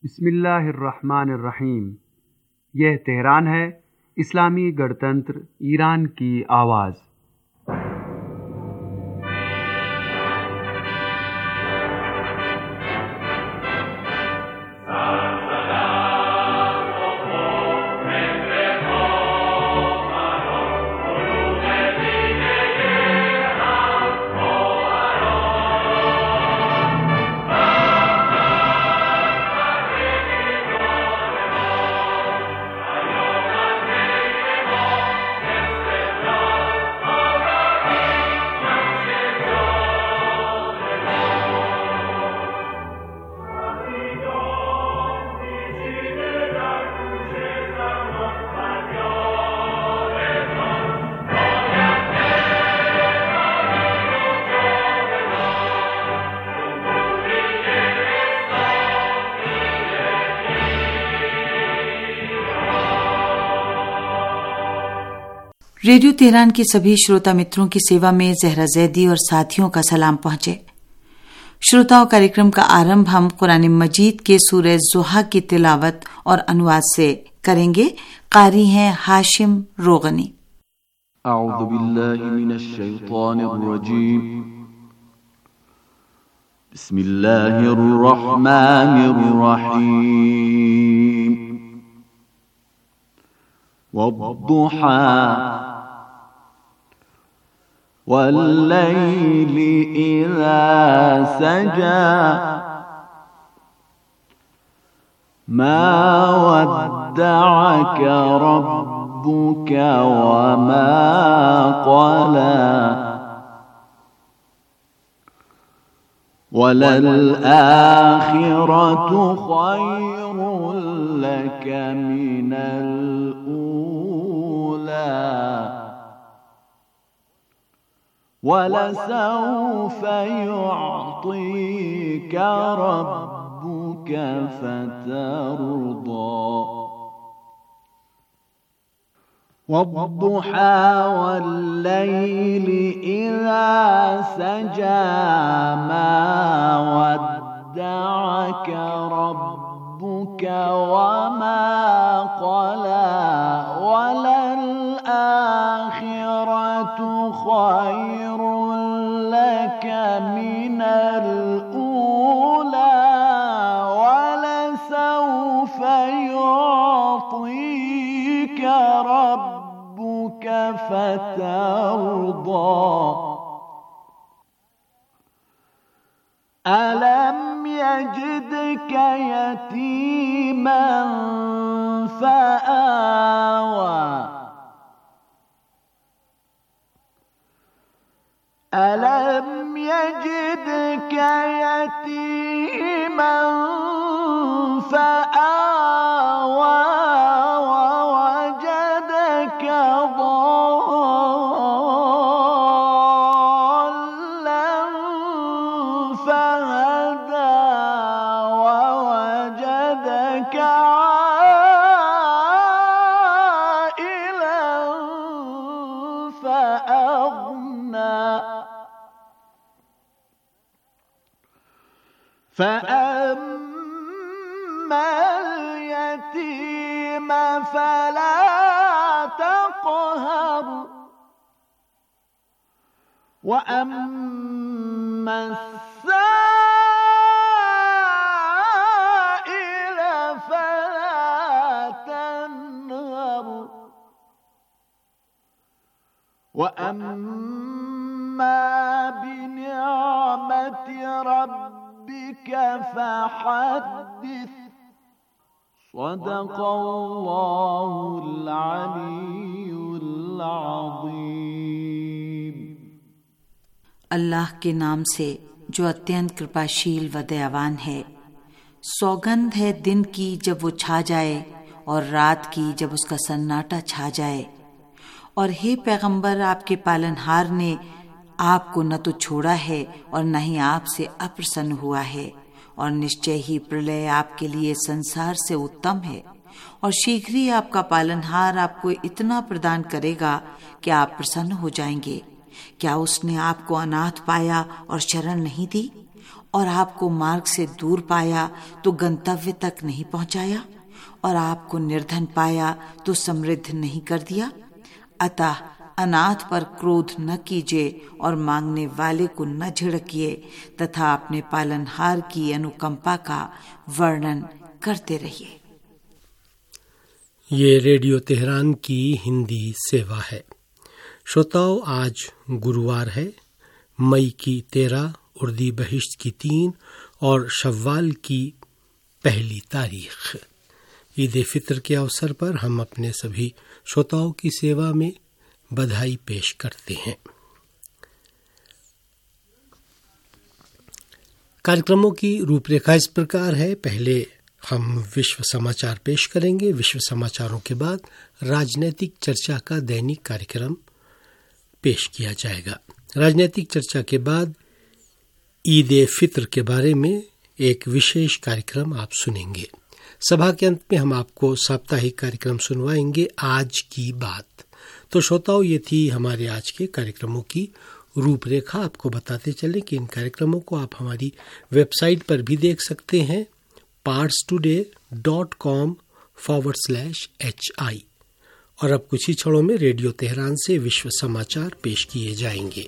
बिस्मिल्लाहिर्रहमानिर्रहीम। यह तेहरान है, इस्लामी गणतंत्र ईरान की आवाज़। रेडियो तेहरान के सभी श्रोता मित्रों की सेवा में जहरा जैदी और साथियों का सलाम पहुंचे। श्रोताओं, कार्यक्रम का आरंभ हम कुरान मजीद के सूरह ज़ुहा की तिलावत और अनुवाद से करेंगे। कारी हैं हाशिम रोगनी। अऊज़ु बिल्लाहि मिनश शैतानिर रजीम। बिस्मिल्लाहिर रहमानिर रहीम। वद्दुहा वल्लैलि इज़ा सजा मा वद्दअक रब्बुक वमा क़ला वललआखिरतु खैरुन लक मिनल ऊला वलसौफ युअतीक रब्बुक फतर्दा वद्दुहा वल्लैलि इज़ा सजा मा वद्दअक रब्बुक वमा क़ला वललआखिरतु खैरुन लक मिनल ऊला वलसौफ युअतीक रब्बुक फतर्दा अलम यजिदक यतीमन फआवा अलम यजिदक यतीमन फआवा ववजदक ضالًا फहदा ववजदक आइलन फअग़ना فأما اليتيم فلا تقهر وأما السائل فلا تنهر وأما بنعمة ربك فحدث صدق الله العلي العظيم। अल्लाह के नाम से जो अत्यंत कृपाशील व दयावान है। सौगंध है दिन की जब वो छा जाए और रात की जब उसका सन्नाटा छा जाए। और हे पैगंबर, आपके पालनहार ने आपको न तो छोड़ा है और न ही आपसे अप्रसन्न हुआ है, और निश्चय ही प्रलय आपके लिए संसार से उत्तम है, और शीघ्र ही आपका पालनहार आपको इतना प्रदान करेगा कि आप प्रसन्न हो जाएंगे। क्या उसने आपको अनाथ पाया और शरण नहीं दी? और आपको मार्ग से दूर पाया तो गंतव्य तक नहीं पहुंचाया, और आपको निर्धन पाया तो समृद्ध नहीं कर दिया। अतः अनाथ पर क्रोध न कीजिए और मांगने वाले को न झिड़किए तथा अपने पालनहार की अनुकंपा का वर्णन करते रहिए। ये रेडियो तेहरान की हिंदी सेवा है। श्रोताओ, आज गुरुवार है, मई की 13, उर्दी बहिश्त की 3 और शव्वाल की 1 तारीख। ईद फितर के अवसर पर हम अपने सभी श्रोताओं की सेवा में बधाई पेश करते हैं। कार्यक्रमों की रूपरेखा इस प्रकार है। पहले हम विश्व समाचार पेश करेंगे। विश्व समाचारों के बाद राजनीतिक चर्चा का दैनिक कार्यक्रम पेश किया जाएगा। राजनीतिक चर्चा के बाद ईद फित्र के बारे में एक विशेष कार्यक्रम आप सुनेंगे। सभा के अंत में हम आपको साप्ताहिक कार्यक्रम सुनवाएंगे, आज की बात। तो श्रोताओं, ये थी हमारे आज के कार्यक्रमों की रूपरेखा। आपको बताते चले कि इन कार्यक्रमों को आप हमारी वेबसाइट पर भी देख सकते हैं, parstoday.com/hi। और अब कुछ ही क्षणों में रेडियो तेहरान से विश्व समाचार पेश किए जाएंगे।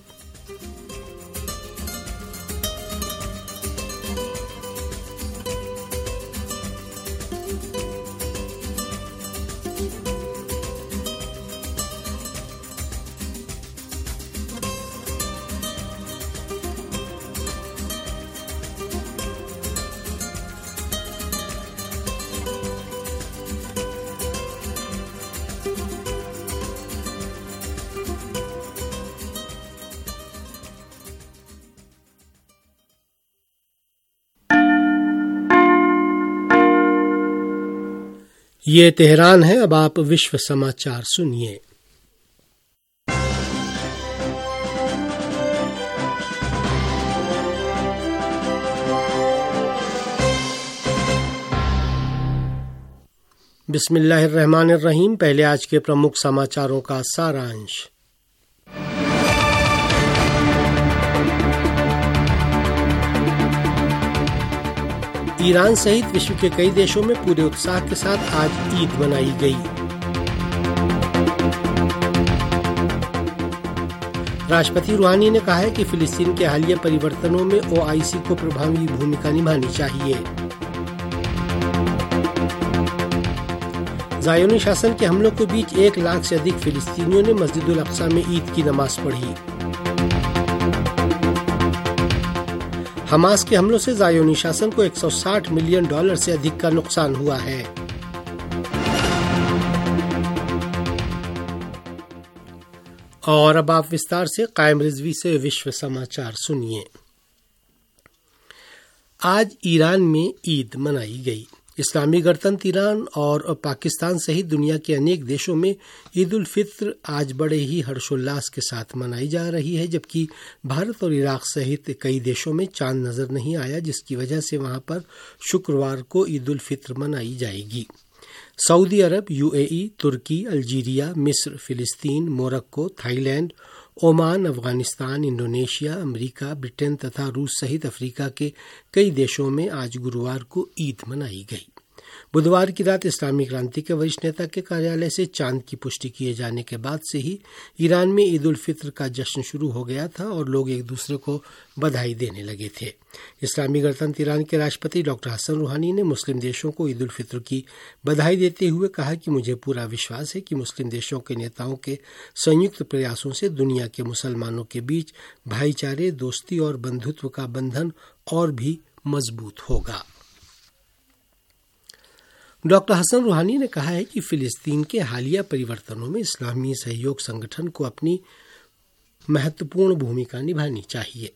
ये तेहरान है। अब आप विश्व समाचार सुनिए। बिस्मिल्लाहिर्रहमानिर्रहीम। पहले आज के प्रमुख समाचारों का सारांश। ईरान सहित विश्व के कई देशों में पूरे उत्साह के साथ आज ईद मनाई गई। राष्ट्रपति रूहानी ने कहा है कि फिलिस्तीन के हालिया परिवर्तनों में ओआईसी को प्रभावी भूमिका निभानी चाहिए। ज़ायोनी शासन के हमलों के बीच 1 लाख से अधिक फिलिस्तीनियों ने मस्जिदुल अक्सा में ईद की नमाज पढ़ी। हमास के हमलों से ज़ायोनी शासन को $160 मिलियन से अधिक का नुकसान हुआ है। और अब आप विस्तार से कायम रिजवी से विश्व समाचार सुनिए। आज ईरान में ईद मनाई गई। इस्लामी गणतंत्र ईरान और पाकिस्तान सहित दुनिया के अनेक देशों में ईद उल फित्र आज बड़े ही हर्षोल्लास के साथ मनाई जा रही है, जबकि भारत और इराक सहित कई देशों में चांद नजर नहीं आया, जिसकी वजह से वहां पर शुक्रवार को ईद उल फित्र मनाई जाएगी। सऊदी अरब, यूएई, तुर्की, अल्जीरिया, मिस्र, फिलिस्तीन, Morocco, Thailand, Oman, Afghanistan, Indonesia, America, Britain तथा रूस सहित अफ्रीका के कई देशों में आज गुरुवार को ईद मनाई गई। बुधवार की रात इस्लामी क्रांति के वरिष्ठ नेता के कार्यालय से चांद की पुष्टि किए जाने के बाद से ही ईरान में ईद उल फित्र का जश्न शुरू हो गया था और लोग एक दूसरे को बधाई देने लगे थे। इस्लामी गणतंत्र ईरान के राष्ट्रपति डॉक्टर हसन रूहानी ने मुस्लिम देशों को ईद उल फित्र की बधाई देते हुए कहा कि मुझे पूरा विश्वास है कि मुस्लिम देशों के नेताओं के संयुक्त प्रयासों से दुनिया के मुसलमानों के बीच भाईचारे, दोस्ती और बंधुत्व का बंधन और भी मजबूत होगा। डॉक्टर हसन रूहानी ने कहा है कि फिलिस्तीन के हालिया परिवर्तनों में इस्लामी सहयोग संगठन को अपनी महत्वपूर्ण भूमिका निभानी चाहिए।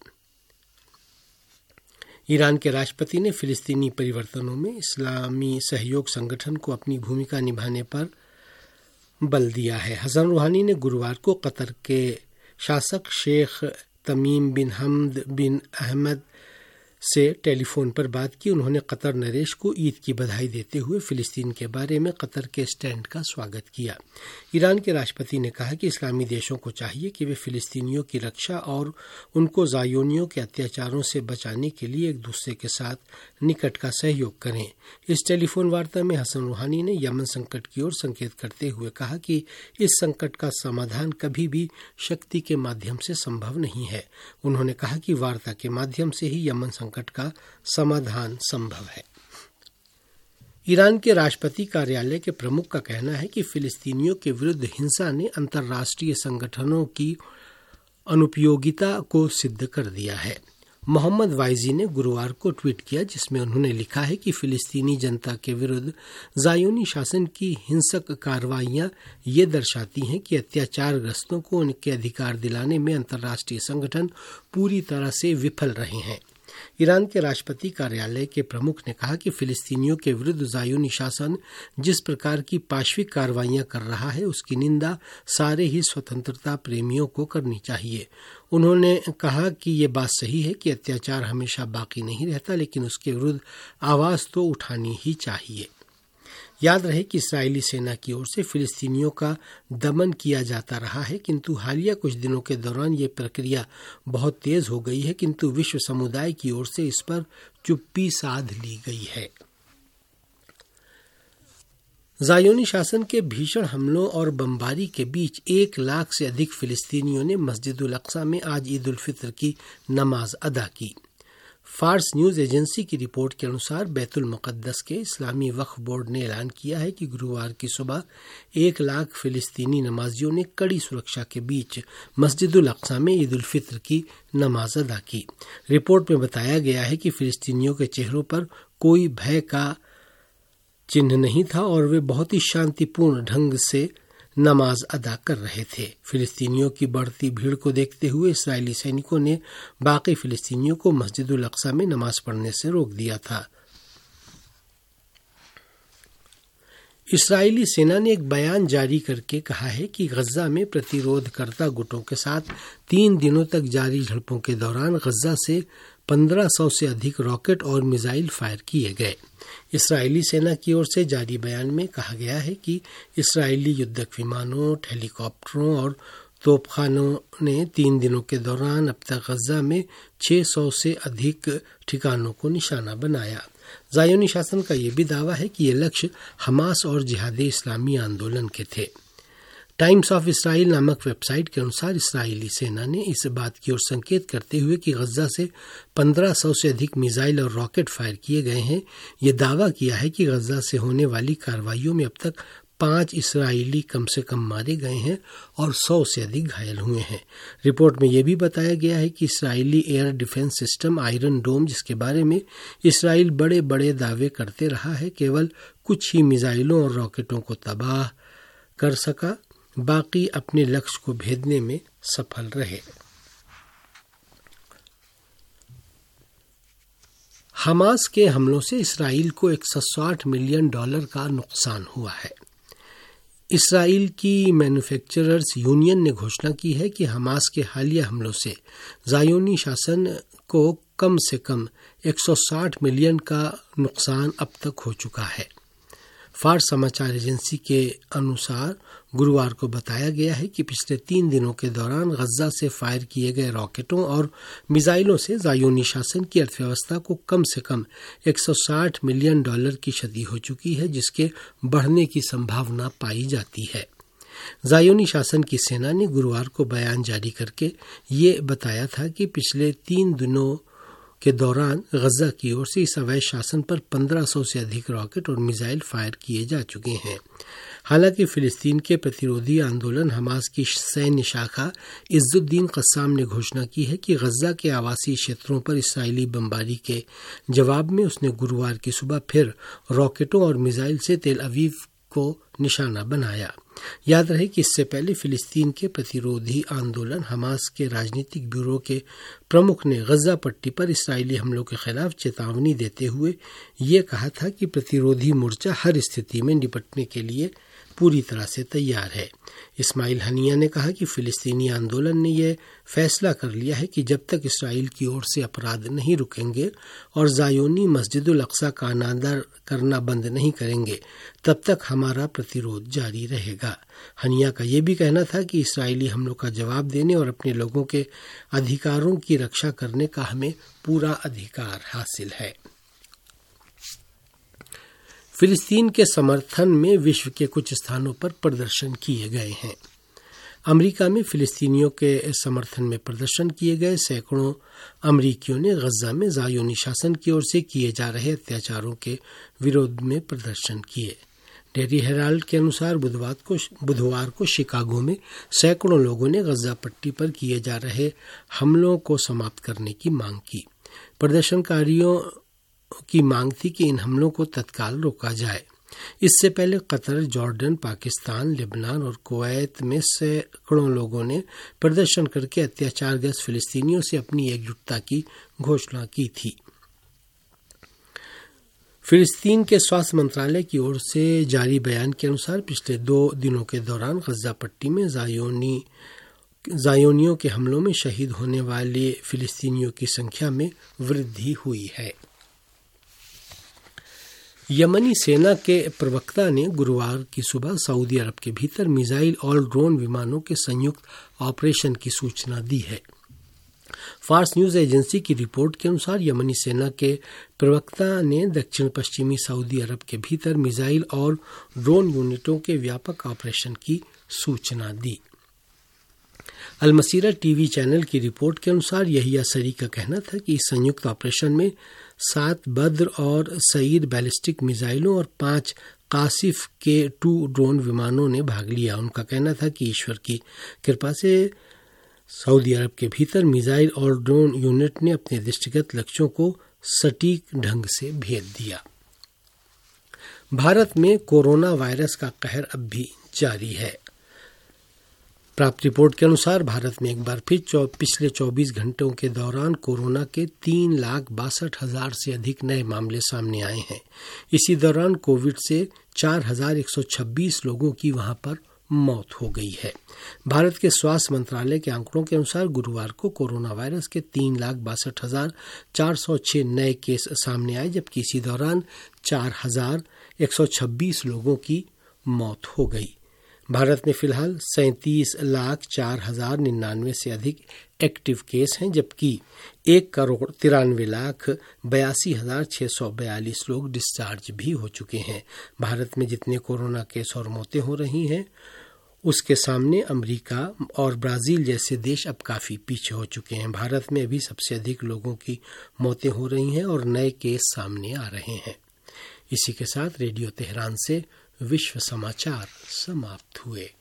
ईरान के राष्ट्रपति ने फिलिस्तीनी परिवर्तनों में इस्लामी सहयोग संगठन को अपनी भूमिका निभाने पर बल दिया है। हसन रूहानी ने गुरुवार को कतर के शासक शेख तमीम बिन हमद बिन अहमद से टेलीफोन पर बात की। उन्होंने कतर नरेश को ईद की बधाई देते हुए फिलिस्तीन के बारे में कतर के स्टैंड का स्वागत किया। ईरान के राष्ट्रपति ने कहा कि इस्लामी देशों को चाहिए कि वे फिलिस्तीनियों की रक्षा और उनको ज़ायोनियों के अत्याचारों से बचाने के लिए एक दूसरे के साथ निकट का सहयोग करें। इस टेलीफोन वार्ता में हसन रूहानी ने यमन संकट की ओर संकेत करते हुए कहा कि इस संकट का समाधान कभी भी शक्ति के माध्यम से संभव नहीं है। उन्होंने कहा कि वार्ता के माध्यम से ही यमन संकट का समाधान संभव है। ईरान के राष्ट्रपति कार्यालय के प्रमुख का कहना है कि फिलिस्तीनियों के विरुद्ध हिंसा ने अंतर्राष्ट्रीय संगठनों की अनुपयोगिता को सिद्ध कर दिया है। मोहम्मद वाइजी ने गुरुवार को ट्वीट किया, जिसमें उन्होंने लिखा है कि फिलिस्तीनी जनता के विरुद्ध ज़ायोनी शासन की हिंसक कार्रवाइयां ये दर्शाती हैं कि अत्याचारग्रस्तों को उनके अधिकार दिलाने में अंतर्राष्ट्रीय संगठन पूरी तरह से विफल रहे हैं। ईरान के राष्ट्रपति कार्यालय के प्रमुख ने कहा कि फिलिस्तीनियों के विरुद्ध ज़ायोनी शासन जिस प्रकार की पाशविक कार्रवाइयां कर रहा है, उसकी निंदा सारे ही स्वतंत्रता प्रेमियों को करनी चाहिए। उन्होंने कहा कि ये बात सही है कि अत्याचार हमेशा बाकी नहीं रहता, लेकिन उसके विरुद्ध आवाज़ तो उठानी ही चाहिए। याद रहे कि इस्राएली सेना की ओर से फिलिस्तीनियों का दमन किया जाता रहा है, किंतु हालिया कुछ दिनों के दौरान ये प्रक्रिया बहुत तेज हो गई है, किंतु विश्व समुदाय की ओर से इस पर चुप्पी साध ली गई है। ज़ायोनी शासन के भीषण हमलों और बमबारी के बीच 1 लाख से अधिक फिलिस्तीनियों ने मस्जिदुल अक्सा में आज ईद उल फित्र की नमाज अदा की। फार्स न्यूज़ एजेंसी की रिपोर्ट के अनुसार बैतुल मुक़द्दस के इस्लामी वक्फ बोर्ड ने ऐलान किया है कि गुरुवार की सुबह 1 लाख फिलिस्तीनी नमाजियों ने कड़ी सुरक्षा के बीच मस्जिदुल अक्सा में ईद उल फित्र की नमाज अदा की। रिपोर्ट में बताया गया है कि फिलिस्तीनियों के चेहरों पर कोई भय का चिन्ह नहीं था और वे बहुत ही शांतिपूर्ण ढंग से नमाज अदा कर रहे थे। फिलिस्तीनियों की बढ़ती भीड़ को देखते हुए इस्राएली सैनिकों ने बाकी फिलिस्तीनियों को मस्जिदुल अक्सा में नमाज पढ़ने से रोक दिया था। इस्राएली सेना ने एक बयान जारी करके कहा है कि गजा में प्रतिरोधकर्ता गुटों के साथ 3 दिनों तक जारी झड़पों के दौरान गजा से 1500 से अधिक रॉकेट और मिसाइल फायर किए गए। इस्राएली सेना की ओर से जारी बयान में कहा गया है कि इस्राएली युद्धक विमानों, हेलीकॉप्टरों और तोपखानों ने 3 दिनों के दौरान अब तक गजा में 600 से अधिक ठिकानों को निशाना बनाया। ज़ायोनी शासन का यह भी दावा है कि ये लक्ष्य हमास और जिहादी इस्लामी आंदोलन के थे। टाइम्स ऑफ इसराइल नामक वेबसाइट के अनुसार इस्राएली सेना ने इस बात की ओर संकेत करते हुए कि गजा से 1500 से अधिक मिसाइल और रॉकेट फायर किए गए हैं, ये दावा किया है कि गजा से होने वाली कार्रवाइयों में अब तक 5 इस्राएली कम से कम मारे गए हैं और 100 से अधिक घायल हुए हैं। रिपोर्ट में यह भी बताया गया है कि इस्राएली air defence system Iron Dome, जिसके बारे में इसराइल बड़े बड़े दावे करते रहा है, केवल कुछ ही मिसाइलों और रॉकेटों को तबाह कर सका, बाकी अपने लक्ष्य को भेदने में सफल रहे। हमास के हमलों से इसराइल को $160 मिलियन का नुकसान हुआ है। इसराइल की मैन्युफैक्चरर्स यूनियन ने घोषणा की है कि हमास के हालिया हमलों से ज़ायोनी शासन को कम से कम 160 मिलियन का नुकसान अब तक हो चुका है। फार्स समाचार एजेंसी के अनुसार गुरुवार को बताया गया है कि पिछले 3 दिनों के दौरान गजा से फायर किए गए रॉकेटों और मिसाइलों से ज़ायोनी शासन की अर्थव्यवस्था को कम से कम $160 मिलियन की क्षति हो चुकी है, जिसके बढ़ने की संभावना पाई जाती है। ज़ायोनी शासन की सेना ने गुरुवार को बयान जारी करके ये बताया था कि पिछले 3 दिनों के दौरान गजा की ओर से इस अवैध शासन पर 1500 से अधिक रॉकेट और मिसाइल फायर किए जा चुके हैं। हालांकि फिलिस्तीन के प्रतिरोधी आंदोलन हमास की सैन्य शाखा इज्जुद्दीन कस्साम ने घोषणा की है कि गजा के आवासीय क्षेत्रों पर इस्राएली बमबारी के जवाब में उसने गुरुवार की सुबह फिर रॉकेटों और मिसाइल से तेल अवीव को निशाना बनाया। याद रहे कि इससे पहले फिलिस्तीन के प्रतिरोधी आंदोलन हमास के राजनीतिक ब्यूरो के प्रमुख ने गजा पट्टी पर इस्राएली हमलों के खिलाफ चेतावनी देते हुए ये कहा था कि प्रतिरोधी मोर्चा हर स्थिति में निपटने के लिए पूरी तरह से तैयार है। इस्माइल हनिया ने कहा कि फिलिस्तीनी आंदोलन ने यह फैसला कर लिया है कि जब तक इसराइल की ओर से अपराध नहीं रुकेंगे और ज़ायोनी मस्जिदुल अक्सा का अनादर करना बंद नहीं करेंगे, तब तक हमारा प्रतिरोध जारी रहेगा। हनिया का यह भी कहना था कि इसराइली हमलों का जवाब देने और अपने लोगों के अधिकारों की रक्षा करने का हमें पूरा अधिकार हासिल है। फिलिस्तीन के समर्थन में विश्व के कुछ स्थानों पर प्रदर्शन किए गए हैं। अमेरिका में फिलिस्तीनियों के समर्थन में प्रदर्शन किए गए सैकड़ों अमेरिकियों ने गजा में ज़ायोनी शासन की ओर से किए जा रहे अत्याचारों के विरोध में प्रदर्शन किए। डेली हेराल्ड के अनुसार बुधवार को शिकागो में सैकड़ों लोगों ने गजा पट्टी पर किए जा रहे हमलों को समाप्त करने की मांग की। प्रदर्शनकारियों की मांग थी कि इन हमलों को तत्काल रोका जाए। इससे पहले कतर, जॉर्डन, पाकिस्तान, लेबनान और कुवैत में सैकड़ों लोगों ने प्रदर्शन करके अत्याचारग्रस्त फिलिस्तीनियों से अपनी एकजुटता की घोषणा की थी। फिलिस्तीन के स्वास्थ्य मंत्रालय की ओर से जारी बयान के अनुसार पिछले 2 दिनों के दौरान गजा पट्टी में ज़ायोनियों के हमलों में शहीद होने वाले फिलिस्तीनियों की संख्या में वृद्धि हुई है। यमनी सेना के प्रवक्ता ने गुरुवार की सुबह सऊदी अरब के भीतर मिसाइल और ड्रोन विमानों के संयुक्त ऑपरेशन की सूचना दी है। फार्स न्यूज एजेंसी की रिपोर्ट के अनुसार यमनी सेना के प्रवक्ता ने दक्षिण पश्चिमी सऊदी अरब के भीतर मिसाइल और ड्रोन यूनिटों के व्यापक ऑपरेशन की सूचना दी। अलमसीरा टीवी चैनल की रिपोर्ट के अनुसार यहिया सरी का कहना था कि इस संयुक्त ऑपरेशन में 7 बद्र और सईद बैलिस्टिक मिसाइलों और 5 कासिफ के 2 ड्रोन विमानों ने भाग लिया। उनका कहना था कि ईश्वर की कृपा से सऊदी अरब के भीतर मिसाइल और ड्रोन यूनिट ने अपने दृष्टिगत लक्ष्यों को सटीक ढंग से भेद दिया। भारत में कोरोना वायरस का कहर अब भी जारी है। प्राप्त रिपोर्ट के अनुसार भारत में एक बार फिर पिछले 24 घंटों के दौरान कोरोना के 3,62,000 से अधिक नए मामले सामने आए हैं। इसी दौरान कोविड से 4,126 लोगों की वहां पर मौत हो गई है। भारत के स्वास्थ्य मंत्रालय के आंकड़ों के अनुसार गुरुवार को कोरोना वायरस के 3,62,406 नए केस सामने आए, जबकि इसी दौरान 4,126 लोगों की मौत हो गई। भारत में फिलहाल 37,04,099 से अधिक एक्टिव केस हैं, जबकि 1,93,82,642 लोग डिस्चार्ज भी हो चुके हैं। भारत में जितने कोरोना केस और मौतें हो रही हैं, उसके सामने अमेरिका और ब्राजील जैसे देश अब काफ़ी पीछे हो चुके हैं। भारत में अभी सबसे अधिक लोगों की मौतें हो रही हैं और नए केस सामने आ रहे हैं। इसी के साथ रेडियो तेहरान से विश्व समाचार समाप्त हुए।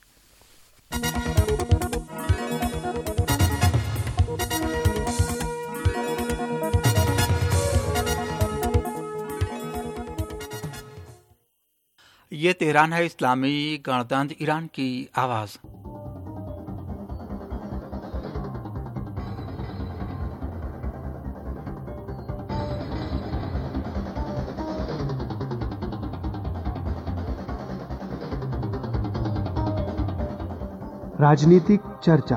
ये तेहरान है, इस्लामी गणतंत्र ईरान की आवाज़। राजनीतिक चर्चा।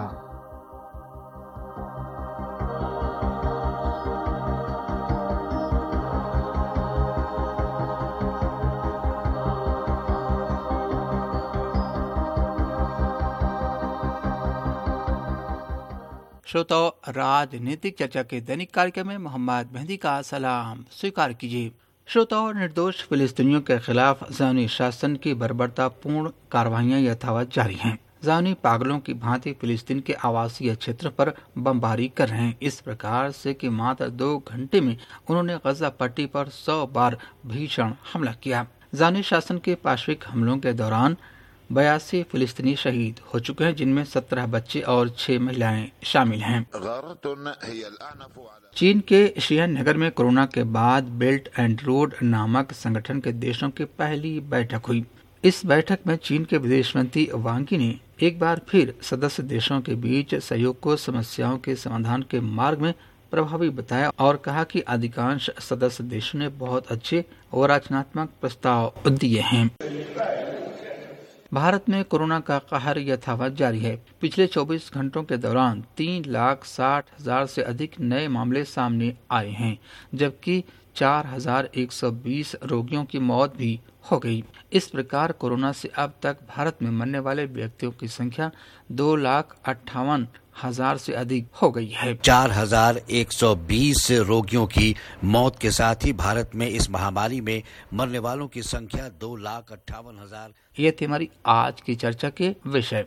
श्रोताओ, राजनीतिक चर्चा के दैनिक कार्यक्रम में मोहम्मद मेहदी का सलाम स्वीकार कीजिए। श्रोताओ, निर्दोष फिलिस्तीनियों के खिलाफ ज़ायोनी शासन की बर्बरतापूर्ण कार्रवाइयां यथावत जारी हैं। ज़ायोनी पागलों की भांति फिलिस्तीन के आवासीय क्षेत्र पर बमबारी कर रहे हैं, इस प्रकार से कि मात्र 2 घंटे में उन्होंने गजा पट्टी पर 100 बार भीषण हमला किया। ज़ायोनी शासन के पाशविक हमलों के दौरान 82 फिलिस्तीनी शहीद हो चुके हैं, जिनमें 17 बच्चे और 6 महिलाएं शामिल हैं। चीन के शियन नगर में कोरोना के बाद बेल्ट एंड रोड नामक संगठन के देशों की पहली बैठक हुई। इस बैठक में चीन के विदेश मंत्री वांग यी ने एक बार फिर सदस्य देशों के बीच सहयोग को समस्याओं के समाधान के मार्ग में प्रभावी बताया और कहा कि अधिकांश सदस्य देशों ने बहुत अच्छे और रचनात्मक प्रस्ताव दिए हैं। भारत में कोरोना का कहर यथावत जारी है। पिछले 24 घंटों के दौरान 3,60,000 से अधिक नए मामले सामने आए हैं, जबकि 4,120 रोगियों की मौत भी हो गई। इस प्रकार कोरोना से अब तक भारत में मरने वाले व्यक्तियों की संख्या 2,58,000 से अधिक हो गई है। 4,120 रोगियों की मौत के साथ ही भारत में इस महामारी में मरने वालों की संख्या 2,58,000। ये थी हमारी आज की चर्चा के विषय।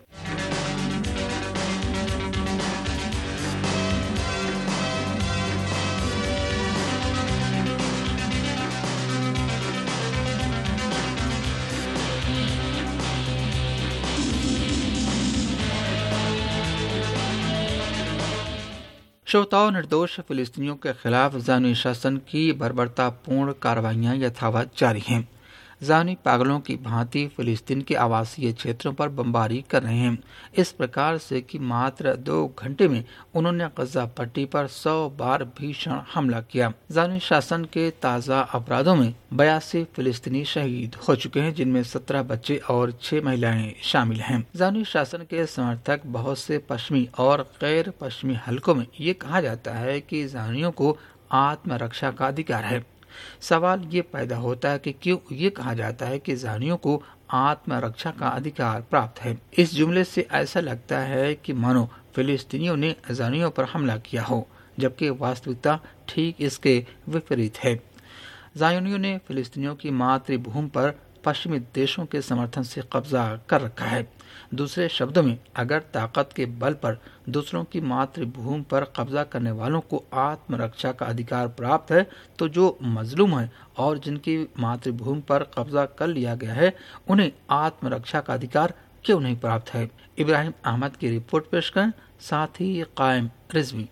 श्रोताओं, निर्दोष फिलिस्तीनियों के खिलाफ ज़ानी शासन की बर्बरतापूर्ण कार्रवाइयां यथावत जारी हैं। ज़ानी पागलों की भांति फिलिस्तीन के आवासीय क्षेत्रों पर बमबारी कर रहे हैं, इस प्रकार से कि मात्र 2 घंटे में उन्होंने गज़ा पट्टी पर 100 बार भीषण हमला किया। ज़ानी शासन के ताज़ा अपराधों में 82 फिलिस्तीनी शहीद हो चुके हैं, जिनमें 17 बच्चे और 6 महिलाएं शामिल हैं। ज़ानी शासन के समर्थक बहुत से पश्चिमी और गैर पश्चिमी हलकों में ये कहा जाता है कि ज़ानियों को आत्मरक्षा का अधिकार है। सवाल ये पैदा होता है कि क्यों ये कहा जाता है कि ज़ानियों को आत्मरक्षा का अधिकार प्राप्त है। इस जुमले से ऐसा लगता है कि मानो फिलिस्तीनियों ने ज़ानियों पर हमला किया हो, जबकि वास्तविकता ठीक इसके विपरीत है। ज़ायोनियों ने फिलिस्तीनियों की मातृभूमि पर पश्चिमी देशों के समर्थन से कब्जा कर रखा है। दूसरे शब्दों में, अगर ताकत के बल पर दूसरों की मातृभूमि पर कब्जा करने वालों को आत्मरक्षा का अधिकार प्राप्त है, तो जो मजलूम है और जिनकी मातृभूमि पर कब्जा कर लिया गया है, उन्हें आत्मरक्षा का अधिकार क्यों नहीं प्राप्त है? इब्राहिम अहमद की रिपोर्ट पेश करें, साथ ही कायम रिजवी।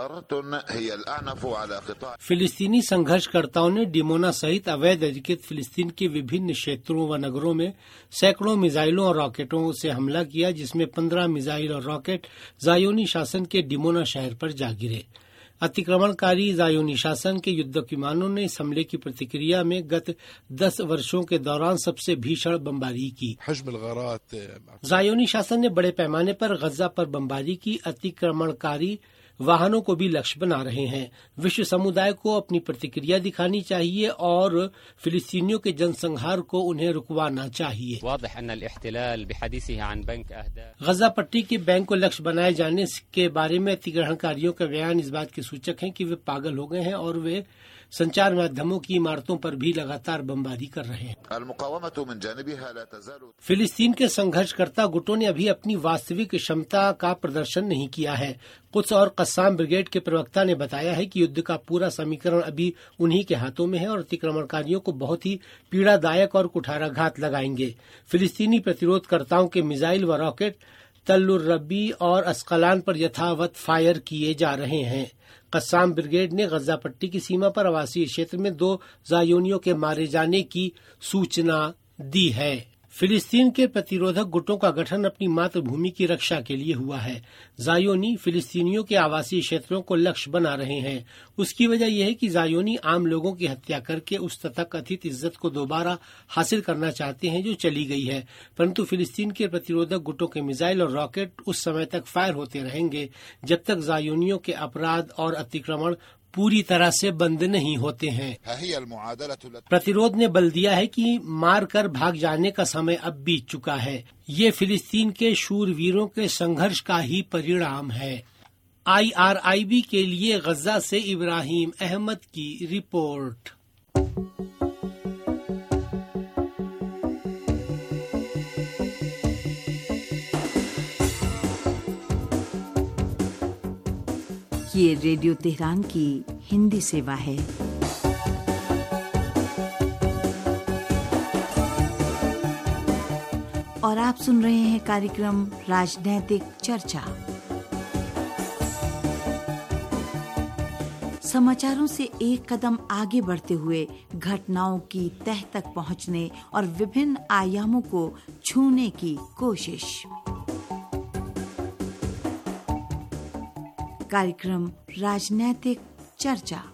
फिलिस्तीनी संघर्षकर्ताओं ने डिमोना सहित अवैध अधिकृत फिलिस्तीन के विभिन्न क्षेत्रों व नगरों में सैकड़ों मिसाइलों और रॉकेटों से हमला किया, जिसमें 15 मिसाइल और रॉकेट ज़ायोनी शासन के डिमोना शहर पर जा गिरे। अतिक्रमणकारी ज़ायोनी शासन के युद्धक विमानों ने इस हमले की प्रतिक्रिया में गत 10 वर्षों के दौरान सबसे भीषण बमबारी की। ज़ायोनी शासन ने बड़े पैमाने पर गजा पर बमबारी की। अतिक्रमणकारी वाहनों को भी लक्ष्य बना रहे हैं। विश्व समुदाय को अपनी प्रतिक्रिया दिखानी चाहिए और फिलिस्तीनियों के जनसंहार को उन्हें रुकवाना चाहिए। गजा पट्टी के बैंक को लक्ष्य बनाए जाने के बारे में अतिग्रहणकारियों का बयान इस बात के सूचक है कि वे पागल हो गए हैं और वे संचार माध्यमों की इमारतों पर भी लगातार बमबारी कर रहे हैं। फिलिस्तीन के संघर्षकर्ता गुटों ने अभी अपनी वास्तविक क्षमता का प्रदर्शन नहीं किया है। कुद्स और कस्साम ब्रिगेड के प्रवक्ता ने बताया है कि युद्ध का पूरा समीकरण अभी उन्हीं के हाथों में है और अतिक्रमणकारियों को बहुत ही पीड़ादायक और कुठाराघात लगाएंगे। फिलिस्तीनी प्रतिरोधकर्ताओं के मिसाइल व रॉकेट तल्लुर रब्बी और अस्कलान पर यथावत फायर किए जा रहे हैं। कस्साम ब्रिगेड ने गजा पट्टी की सीमा पर आवासीय क्षेत्र में 2 ज़ायोनियों के मारे जाने की सूचना दी है। फिलिस्तीन के प्रतिरोधक गुटों का गठन अपनी मातृभूमि की रक्षा के लिए हुआ है। ज़ायोनी फिलिस्तीनियों के आवासीय क्षेत्रों को लक्ष्य बना रहे हैं। उसकी वजह यह है कि ज़ायोनी आम लोगों की हत्या करके उस तथाकथित इज्जत को दोबारा हासिल करना चाहते हैं जो चली गई है, परंतु फिलिस्तीन के प्रतिरोधक गुटों के मिसाइल और रॉकेट उस समय तक फायर होते रहेंगे जब तक ज़ायोनियों के अपराध और अतिक्रमण पूरी तरह से बंद नहीं होते हैं। प्रतिरोध ने बल दिया है कि मारकर भाग जाने का समय अब बीत चुका है। ये फिलिस्तीन के शूरवीरों के संघर्ष का ही परिणाम है। IRIB के लिए गजा से इब्राहिम अहमद की रिपोर्ट। ये रेडियो तेहरान की हिंदी सेवा है। और आप सुन रहे हैं कार्यक्रम राजनैतिक चर्चा। समाचारों से एक कदम आगे बढ़ते हुए घटनाओं की तह तक पहुंचने और विभिन्न आयामों को छूने की कोशिश। कार्यक्रम राजनैतिक चर्चा।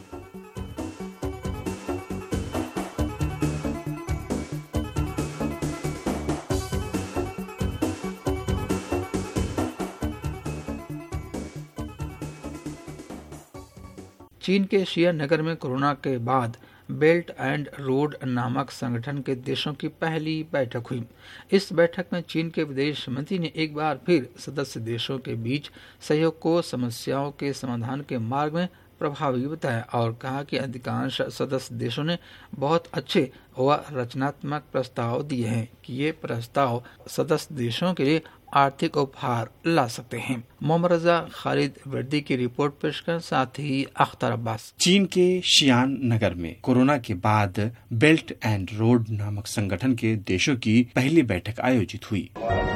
चीन के श्रीनगर में कोरोना के बाद बेल्ट एंड रोड नामक संगठन के देशों की पहली बैठक हुई। इस बैठक में चीन के विदेश मंत्री ने एक बार फिर सदस्य देशों के बीच सहयोग को समस्याओं के समाधान के मार्ग में प्रभावी बताया और कहा कि अधिकांश सदस्य देशों ने बहुत अच्छे व रचनात्मक प्रस्ताव दिए हैं कि ये प्रस्ताव सदस्य देशों के लिए आर्थिक उपहार ला सकते हैं। मोहम्मद रजा खालिद वर्दी की रिपोर्ट पेश कर, साथ ही अख्तर अब्बास। चीन के शियान नगर में कोरोना के बाद बेल्ट एंड रोड नामक संगठन के देशों की पहली बैठक आयोजित हुई।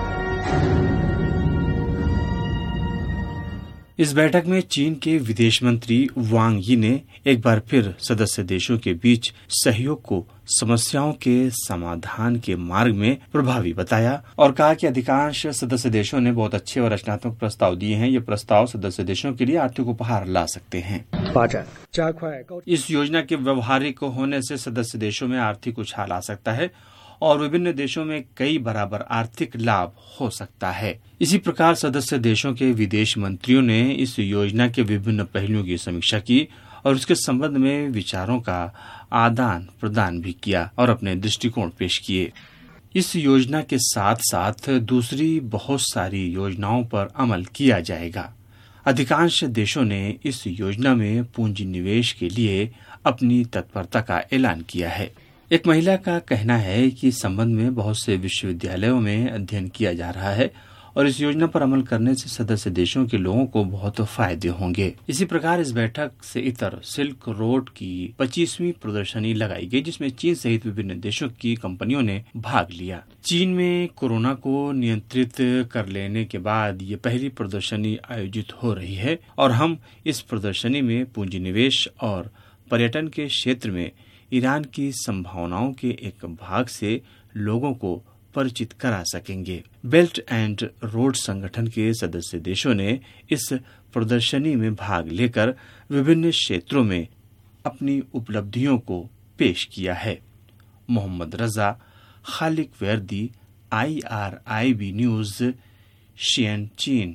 इस बैठक में चीन के विदेश मंत्री वांग यी ने एक बार फिर सदस्य देशों के बीच सहयोग को समस्याओं के समाधान के मार्ग में प्रभावी बताया और कहा कि अधिकांश सदस्य देशों ने बहुत अच्छे और रचनात्मक प्रस्ताव दिए हैं। ये प्रस्ताव सदस्य देशों के लिए आर्थिक उपहार ला सकते हैं। इस योजना के व्यवहारिक होने से सदस्य देशों में आर्थिक उछाल आ सकता है और विभिन्न देशों में कई बराबर आर्थिक लाभ हो सकता है। इसी प्रकार सदस्य देशों के विदेश मंत्रियों ने इस योजना के विभिन्न पहलुओं की समीक्षा की और उसके संबंध में विचारों का आदान प्रदान भी किया और अपने दृष्टिकोण पेश किए। इस योजना के साथ साथ दूसरी बहुत सारी योजनाओं पर अमल किया जाएगा। अधिकांश देशों ने इस योजना में पूंजी निवेश के लिए अपनी तत्परता का ऐलान किया है। एक महिला का कहना है कि इस संबंध में बहुत से विश्वविद्यालयों में अध्ययन किया जा रहा है और इस योजना पर अमल करने से सदस्य देशों के लोगों को बहुत फायदे होंगे। इसी प्रकार इस बैठक से इतर सिल्क रोड की 25वीं प्रदर्शनी लगाई गई, जिसमें चीन सहित विभिन्न देशों की कंपनियों ने भाग लिया। चीन में कोरोना को नियंत्रित कर लेने के बाद ये पहली प्रदर्शनी आयोजित हो रही है और हम इस प्रदर्शनी में पूंजी निवेश और पर्यटन के क्षेत्र में ईरान की संभावनाओं के एक भाग से लोगों को परिचित करा सकेंगे। बेल्ट एंड रोड संगठन के सदस्य देशों ने इस प्रदर्शनी में भाग लेकर विभिन्न क्षेत्रों में अपनी उपलब्धियों को पेश किया है। मोहम्मद रजा खालिद वर्दी, IRIB न्यूज, शियन, चीन।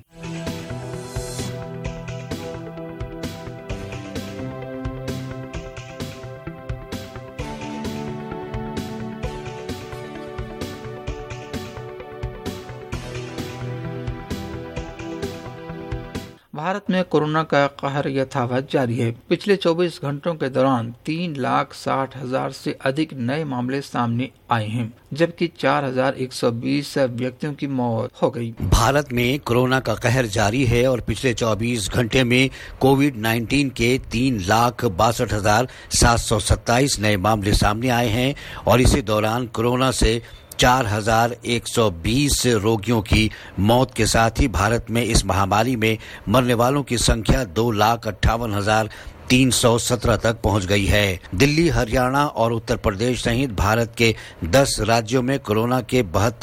भारत में कोरोना का कहर यथावत जारी है। पिछले 24 घंटों के दौरान 3,60,000 से अधिक नए मामले सामने आए हैं, जबकि 4,120 व्यक्तियों की मौत हो गई। भारत में कोरोना का कहर जारी है और पिछले 24 घंटे में कोविड-19 के 3,62,727 नए मामले सामने आए हैं और इसी दौरान कोरोना से 4,120 रोगियों की मौत के साथ ही भारत में इस महामारी में मरने वालों की संख्या 2,58,317 तक पहुंच गई है। दिल्ली, हरियाणा और उत्तर प्रदेश सहित भारत के 10 राज्यों में कोरोना के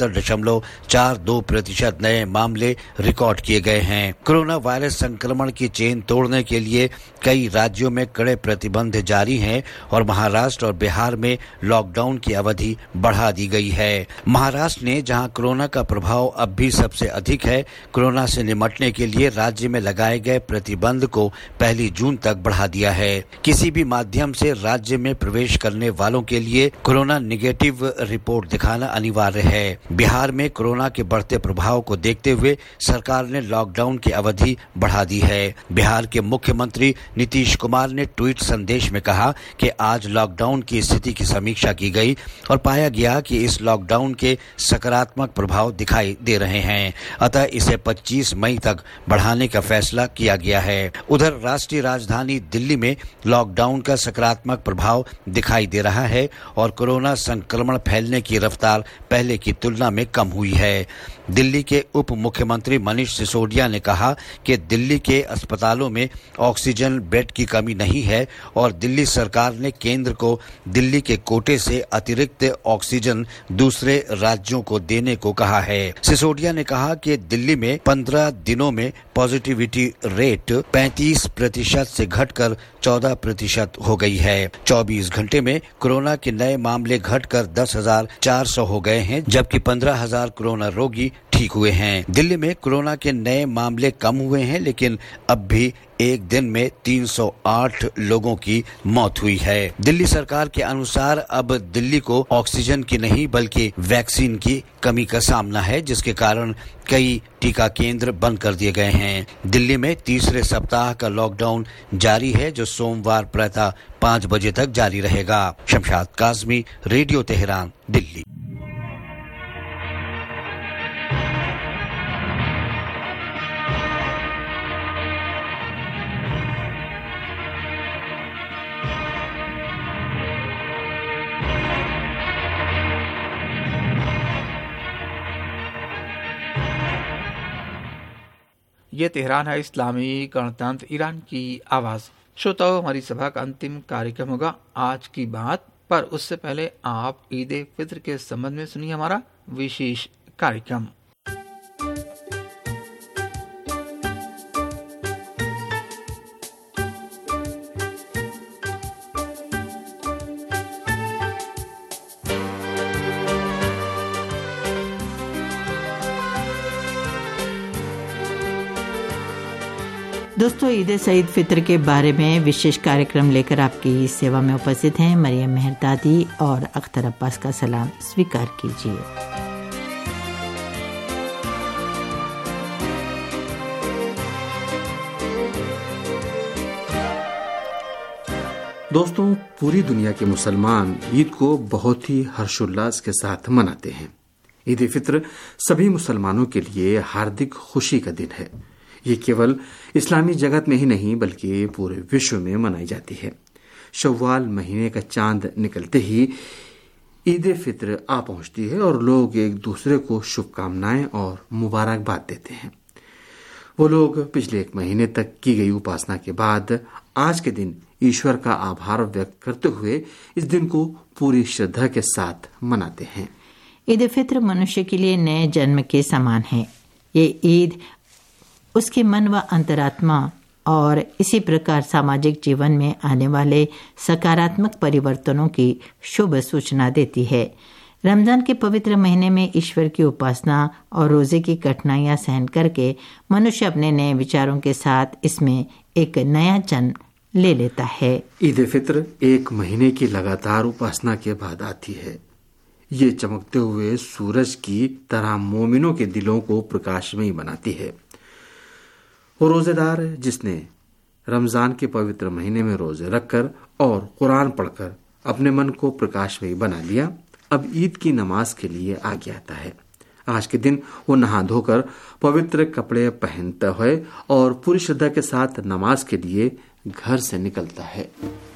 72.42% नए मामले रिकॉर्ड किए गए हैं। कोरोना वायरस संक्रमण की चेन तोड़ने के लिए कई राज्यों में कड़े प्रतिबंध जारी हैं और महाराष्ट्र और बिहार में लॉकडाउन की अवधि बढ़ा दी गई है। महाराष्ट्र ने, जहां कोरोना का प्रभाव अब भी सबसे अधिक है, कोरोना से निपटने के लिए राज्य में लगाए गए प्रतिबंध को 1 जून तक बढ़ा दिया है। किसी भी माध्यम से राज्य में प्रवेश करने वालों के लिए कोरोना निगेटिव रिपोर्ट दिखाना अनिवार्य है। बिहार में कोरोना के बढ़ते प्रभाव को देखते हुए सरकार ने लॉकडाउन की अवधि बढ़ा दी है। बिहार के मुख्यमंत्री नीतीश कुमार ने ट्वीट संदेश में कहा कि आज लॉकडाउन की स्थिति की समीक्षा की गई और पाया गया कि इस लॉकडाउन के सकारात्मक प्रभाव दिखाई दे रहे हैं, अतः इसे 25 मई तक बढ़ाने का फैसला किया गया है। उधर राष्ट्रीय राजधानी दिल्ली में लॉकडाउन का सकारात्मक प्रभाव दिखाई दे रहा है और कोरोना संक्रमण फैलने की रफ्तार पहले की तुलना में कम हुई है। दिल्ली के उप मुख्यमंत्री मनीष सिसोदिया ने कहा कि दिल्ली के अस्पतालों में ऑक्सीजन बेड की कमी नहीं है और दिल्ली सरकार ने केंद्र को दिल्ली के कोटे से अतिरिक्त ऑक्सीजन दूसरे राज्यों को देने को कहा है। सिसोदिया ने कहा कि दिल्ली में 15 दिनों में पॉजिटिविटी रेट 35% से घटकर 14% हो गई है। 24 घंटे में कोरोना के नए मामले घटकर 10,400 हो गए हैं, जबकि 15,000 कोरोना रोगी ठीक हुए हैं। दिल्ली में कोरोना के नए मामले कम हुए हैं, लेकिन अब भी एक दिन में 308 लोगों की मौत हुई है। दिल्ली सरकार के अनुसार अब दिल्ली को ऑक्सीजन की नहीं बल्कि वैक्सीन की कमी का सामना है, जिसके कारण कई टीका केंद्र बंद कर दिए गए हैं। दिल्ली में तीसरे सप्ताह का लॉकडाउन जारी है, जो सोमवार प्रातः 5 बजे तक जारी रहेगा। Shamshad Kazmi, radio Tehran, Delhi. ये तेहरान है, इस्लामी गणतंत्र ईरान की आवाज। श्रोताओं, हमारी सभा का अंतिम कार्यक्रम होगा आज की बात, पर उससे पहले आप ईद ए फित्र के संबंध में सुनिए हमारा विशेष कार्यक्रम। दोस्तों, ईद सईद फित्र के बारे में विशेष कार्यक्रम लेकर आपकी सेवा में उपस्थित हैं मरियम मेहरदादी और अख्तर अब्बास का सलाम स्वीकार कीजिए। दोस्तों, पूरी दुनिया के मुसलमान ईद को बहुत ही हर्षोल्लास के साथ मनाते हैं। ईद फित्र सभी मुसलमानों के लिए हार्दिक खुशी का दिन है। ये केवल इस्लामी जगत में ही नहीं बल्कि पूरे विश्व में मनाई जाती है। शव्वाल महीने का चांद निकलते ही ईद फित्र आ पहुंचती है और लोग एक दूसरे को शुभकामनाएं और मुबारकबाद देते हैं। वो लोग पिछले 1 महीने तक की गई उपासना के बाद आज के दिन ईश्वर का आभार व्यक्त करते हुए इस दिन को पूरी श्रद्धा के साथ मनाते हैं। ईद फित्र मनुष्य के लिए नए जन्म के समान है। ये ईद उसके मन व अंतरात्मा और इसी प्रकार सामाजिक जीवन में आने वाले सकारात्मक परिवर्तनों की शुभ सूचना देती है। रमजान के पवित्र महीने में ईश्वर की उपासना और रोजे की कठिनाइयां सहन करके मनुष्य अपने नए विचारों के साथ इसमें एक नया जन्म ले लेता है। ईद फित्र 1 महीने की लगातार उपासना के बाद आती है। ये चमकते हुए सूरज की तरह मोमिनों के दिलों को प्रकाशमयी बनाती है। वो रोजेदार जिसने रमजान के पवित्र महीने में रोजे रखकर और कुरान पढ़कर अपने मन को प्रकाशमयी बना लिया, अब ईद की नमाज के लिए आगे आता है। आज के दिन वो नहा धोकर पवित्र कपड़े पहनता है और पूरी श्रद्धा के साथ नमाज के लिए घर से निकलता है।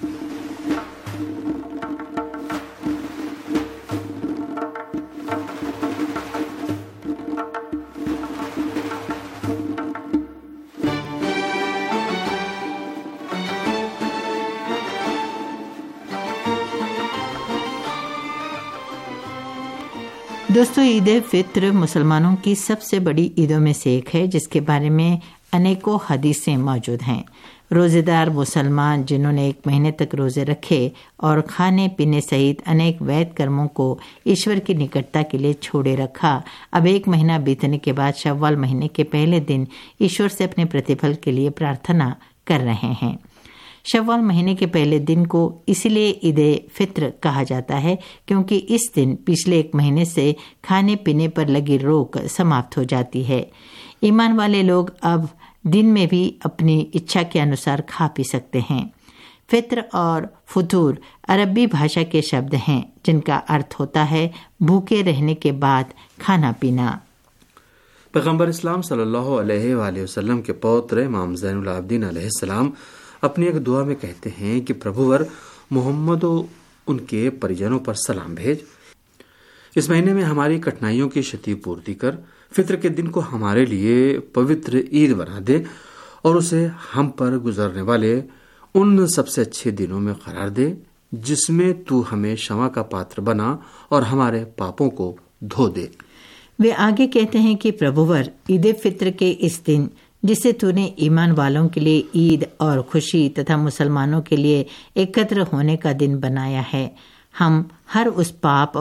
दोस्तों, ईद फित्र मुसलमानों की सबसे बड़ी ईदों में से एक है, जिसके बारे में अनेकों हदीसें मौजूद हैं। रोजेदार मुसलमान जिन्होंने 1 महीने तक रोजे रखे और खाने पीने सहित अनेक वैध कर्मों को ईश्वर की निकटता के लिए छोड़े रखा, अब 1 महीना बीतने के बाद शव्वाल महीने के पहले दिन ईश्वर से अपने प्रतिफल के लिए प्रार्थना कर रहे हैं। शव्वाल महीने के पहले दिन को इसलिए ईद फित्र कहा जाता है क्योंकि इस दिन पिछले 1 महीने से खाने पीने पर लगी रोक समाप्त हो जाती है। ईमान वाले लोग अब दिन में भी अपनी इच्छा के अनुसार खा पी सकते हैं। फित्र और फुतूर अरबी भाषा के शब्द हैं, जिनका अर्थ होता है भूखे रहने के बाद खाना पीना। पैगंबर इस्लाम सल्लल्लाहु अलैहि वसल्लम के पौत्र इमाम ज़ैनुल आबिदीन अलैहिस्सलाम अपनी एक दुआ में कहते हैं कि प्रभुवर मोहम्मद और उनके परिजनों पर सलाम भेज। इस महीने में हमारी कठिनाइयों की क्षतिपूर्ति कर, फित्र के दिन को हमारे लिए पवित्र ईद बना दे और उसे हम पर गुजरने वाले उन सबसे अच्छे दिनों में करार दे जिसमें तू हमें क्षमा का पात्र बना और हमारे पापों को धो दे। वे आगे कहते हैं कि प्रभुवर, ईद फित्र के इस दिन जिसे तूने ईमान वालों के लिए ईद और खुशी तथा मुसलमानों के लिए एकत्र होने का दिन बनाया है, हम हर उस पाप और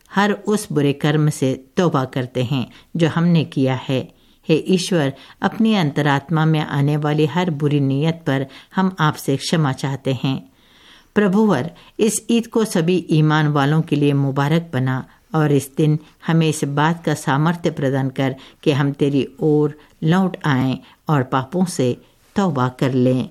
हर उस बुरे कर्म से तौबा करते हैं जो हमने किया है। हे ईश्वर, अपनी अंतरात्मा में आने वाली हर बुरी नीयत पर हम आपसे क्षमा चाहते हैं। प्रभुवर, इस ईद को सभी ईमान वालों के लिए मुबारक बना और इस दिन हमें इस बात का सामर्थ्य प्रदान कर कि हम तेरी ओर लौट आएं और पापों से तौबा कर लें।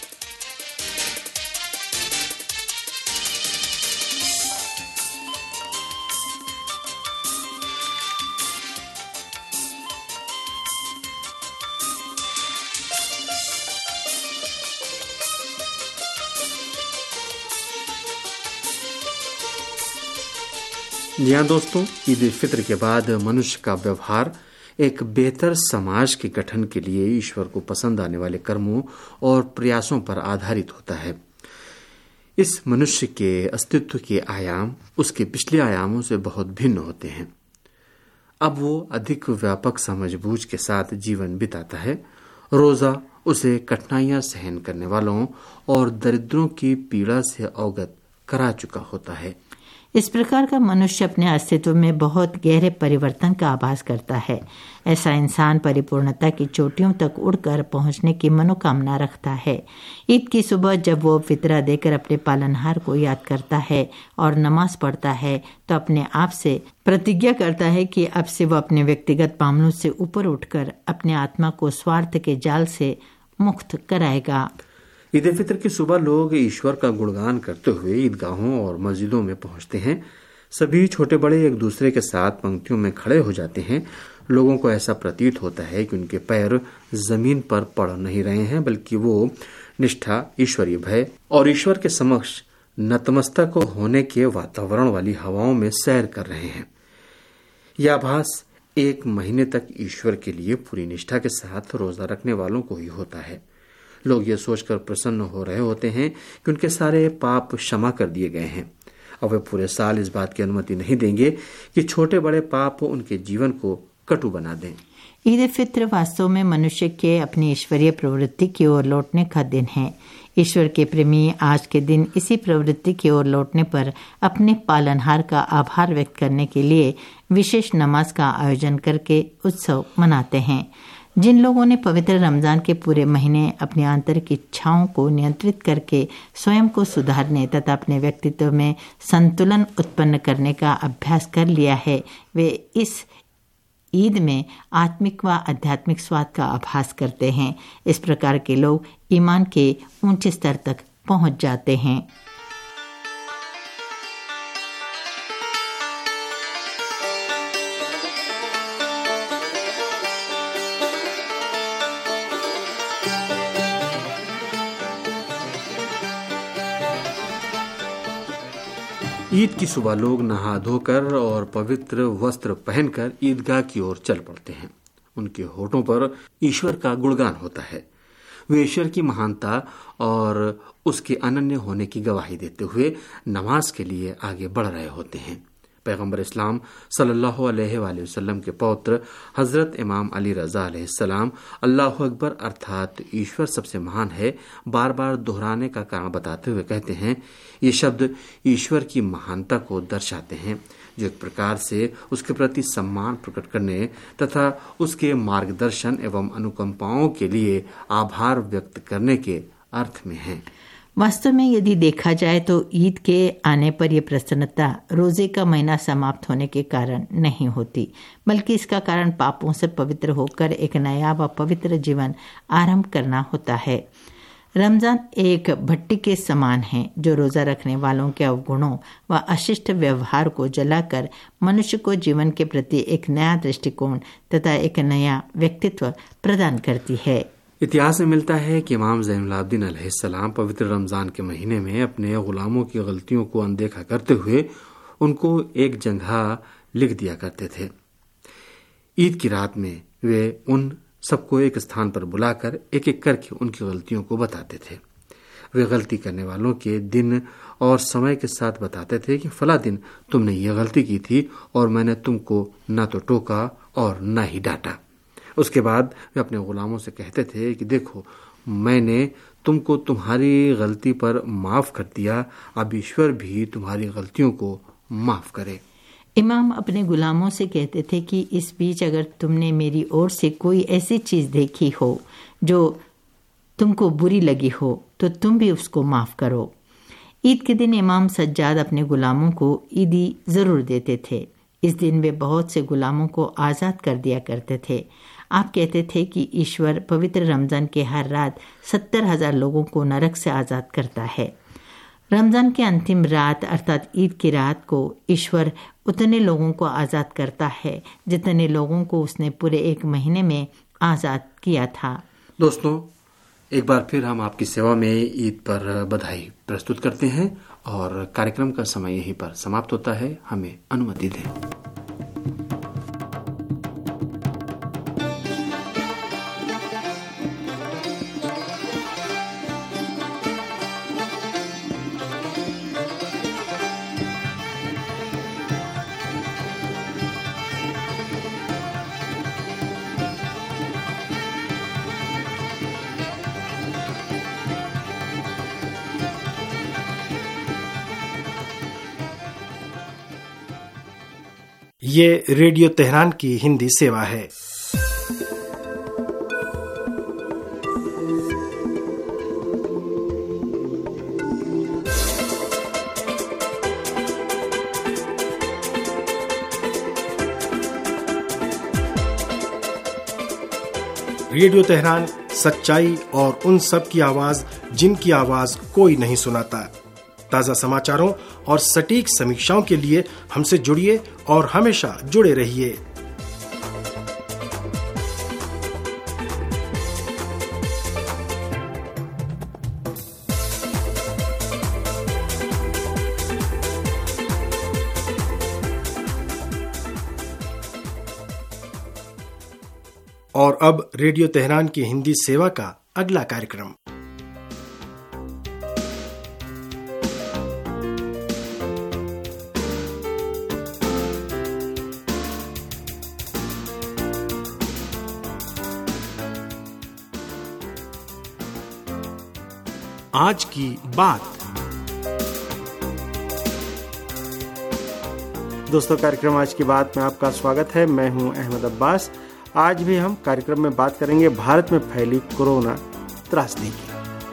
जी हाँ दोस्तों, ईद उल फित्र के बाद मनुष्य का व्यवहार एक बेहतर समाज के गठन के लिए ईश्वर को पसंद आने वाले कर्मों और प्रयासों पर आधारित होता है। इस मनुष्य के अस्तित्व के आयाम उसके पिछले आयामों से बहुत भिन्न होते हैं। अब वो अधिक व्यापक समझबूझ के साथ जीवन बिताता है। रोजा उसे कठिनाइयां सहन करने वालों और दरिद्रों की पीड़ा से अवगत करा चुका होता है। इस प्रकार का मनुष्य अपने अस्तित्व में बहुत गहरे परिवर्तन का आभास करता है। ऐसा इंसान परिपूर्णता की चोटियों तक उड़कर पहुंचने की मनोकामना रखता है। ईद की सुबह जब वो फितरा देकर अपने पालनहार को याद करता है और नमाज पढ़ता है तो अपने आप से प्रतिज्ञा करता है कि अब से वो अपने व्यक्तिगत मामलों से ऊपर उठकर अपने आत्मा को स्वार्थ के जाल से मुक्त कराएगा। ईद उल फित्र की सुबह लोग ईश्वर का गुणगान करते हुए ईदगाहों और मस्जिदों में पहुंचते हैं। सभी छोटे बड़े एक दूसरे के साथ पंक्तियों में खड़े हो जाते हैं। लोगों को ऐसा प्रतीत होता है कि उनके पैर जमीन पर पड़ नहीं रहे हैं, बल्कि वो निष्ठा, ईश्वरीय भय और ईश्वर के समक्ष नतमस्तक होने के वातावरण वाली हवाओं में सैर कर रहे हैं। यह आभास एक महीने तक ईश्वर के लिए पूरी निष्ठा के साथ रोजा रखने वालों को ही होता है। लोग ये सोचकर प्रसन्न हो रहे होते हैं कि उनके सारे पाप क्षमा कर दिए गए हैं। अब वे पूरे साल इस बात की अनुमति नहीं देंगे कि छोटे बड़े पाप उनके जीवन को कटु बना दें। ईद उल फित्र वास्तव में मनुष्य के अपनी ईश्वरीय प्रवृत्ति की ओर लौटने का दिन है। ईश्वर के प्रेमी आज के दिन इसी प्रवृत्ति की ओर लौटने पर अपने पालनहार का आभार व्यक्त करने के लिए विशेष नमाज का आयोजन करके उत्सव मनाते हैं। जिन लोगों ने पवित्र रमजान के पूरे महीने अपनी आंतरिक इच्छाओं को नियंत्रित करके स्वयं को सुधारने तथा अपने व्यक्तित्व में संतुलन उत्पन्न करने का अभ्यास कर लिया है, वे इस ईद में आत्मिक व आध्यात्मिक स्वाद का आभास करते हैं। इस प्रकार के लोग ईमान के ऊंचे स्तर तक पहुंच जाते हैं। ईद की सुबह लोग नहा धोकर और पवित्र वस्त्र पहनकर ईदगाह की ओर चल पड़ते हैं। उनके होठों पर ईश्वर का गुणगान होता है। वे ईश्वर की महानता और उसके अनन्य होने की गवाही देते हुए नमाज के लिए आगे बढ़ रहे होते हैं। पैगंबर इस्लाम सल्लल्लाहु अलैहि वसल्लम के पौत्र हजरत इमाम अली रजा अलैहिस्सलाम अल्लाह अकबर अर्थात ईश्वर सबसे महान है बार बार दोहराने का कारण बताते हुए कहते हैं, ये शब्द ईश्वर की महानता को दर्शाते हैं, जो एक प्रकार से उसके प्रति सम्मान प्रकट करने तथा उसके मार्गदर्शन एवं अनुकंपाओं के लिए आभार व्यक्त करने के अर्थ में है। वास्तव में यदि देखा जाए तो ईद के आने पर यह प्रसन्नता रोजे का महीना समाप्त होने के कारण नहीं होती, बल्कि इसका कारण पापों से पवित्र होकर एक नया व पवित्र जीवन आरंभ करना होता है। रमजान एक भट्टी के समान है जो रोजा रखने वालों के अवगुणों व अशिष्ट व्यवहार को जलाकर मनुष्य को जीवन के प्रति एक नया दृष्टिकोण तथा एक नया व्यक्तित्व प्रदान करती है। इतिहास में मिलता है कि इमाम ज़ैनुल-आबिदीन अलैहिस्सलाम पवित्र रमजान के महीने में अपने गुलामों की गलतियों को अनदेखा करते हुए उनको एक जगह लिख दिया करते थे। ईद की रात में वे उन सबको एक स्थान पर बुलाकर एक एक करके उनकी गलतियों को बताते थे। वे गलती करने वालों के दिन और समय के साथ बताते थे कि फला दिन तुमने ये गलती की थी और मैंने तुमको न तो टोका और न ही डांटा। उसके बाद वे अपने गुलामों से कहते थे कि देखो, मैंने तुमको तुम्हारी गलती पर माफ कर दिया, अब ईश्वर भी तुम्हारी गलतियों को माफ करे। इमाम अपने गुलामों से कहते थे कि इस बीच अगर तुमने मेरी ओर से कोई ऐसी चीज़ देखी हो जो तुमको बुरी लगी हो तो तुम भी उसको माफ़ करो। ईद के दिन इमाम सज्जाद अपने गुलामों को ईदी ज़रूर देते थे। इस दिन वे बहुत से गुलामों को आज़ाद कर दिया करते थे। आप कहते थे कि ईश्वर पवित्र रमज़ान के हर रात 70,000 लोगों को नरक से आज़ाद करता है। रमज़ान की अंतिम रात अर्थात ईद की रात को ईश्वर उतने लोगों को आज़ाद करता है जितने लोगों को उसने पूरे एक महीने में आज़ाद किया था। दोस्तों, एक बार फिर हम आपकी सेवा में ईद पर बधाई प्रस्तुत करते हैं और कार्यक्रम का समय यहीं पर समाप्त होता है। हमें अनुमति दें। ये रेडियो तेहरान की हिंदी सेवा है। रेडियो तेहरान सच्चाई और उन सब की आवाज जिनकी आवाज कोई नहीं सुनाता। ताज़ा समाचारों और सटीक समीक्षाओं के लिए हमसे जुड़िए और हमेशा जुड़े रहिए। और अब रेडियो तेहरान की हिंदी सेवा का अगला कार्यक्रम। आज की बात। दोस्तों, कार्यक्रम आज की बात में आपका स्वागत है। मैं हूं अहमद अब्बास। आज भी हम कार्यक्रम में बात करेंगे भारत में फैली कोरोना त्रासदी की।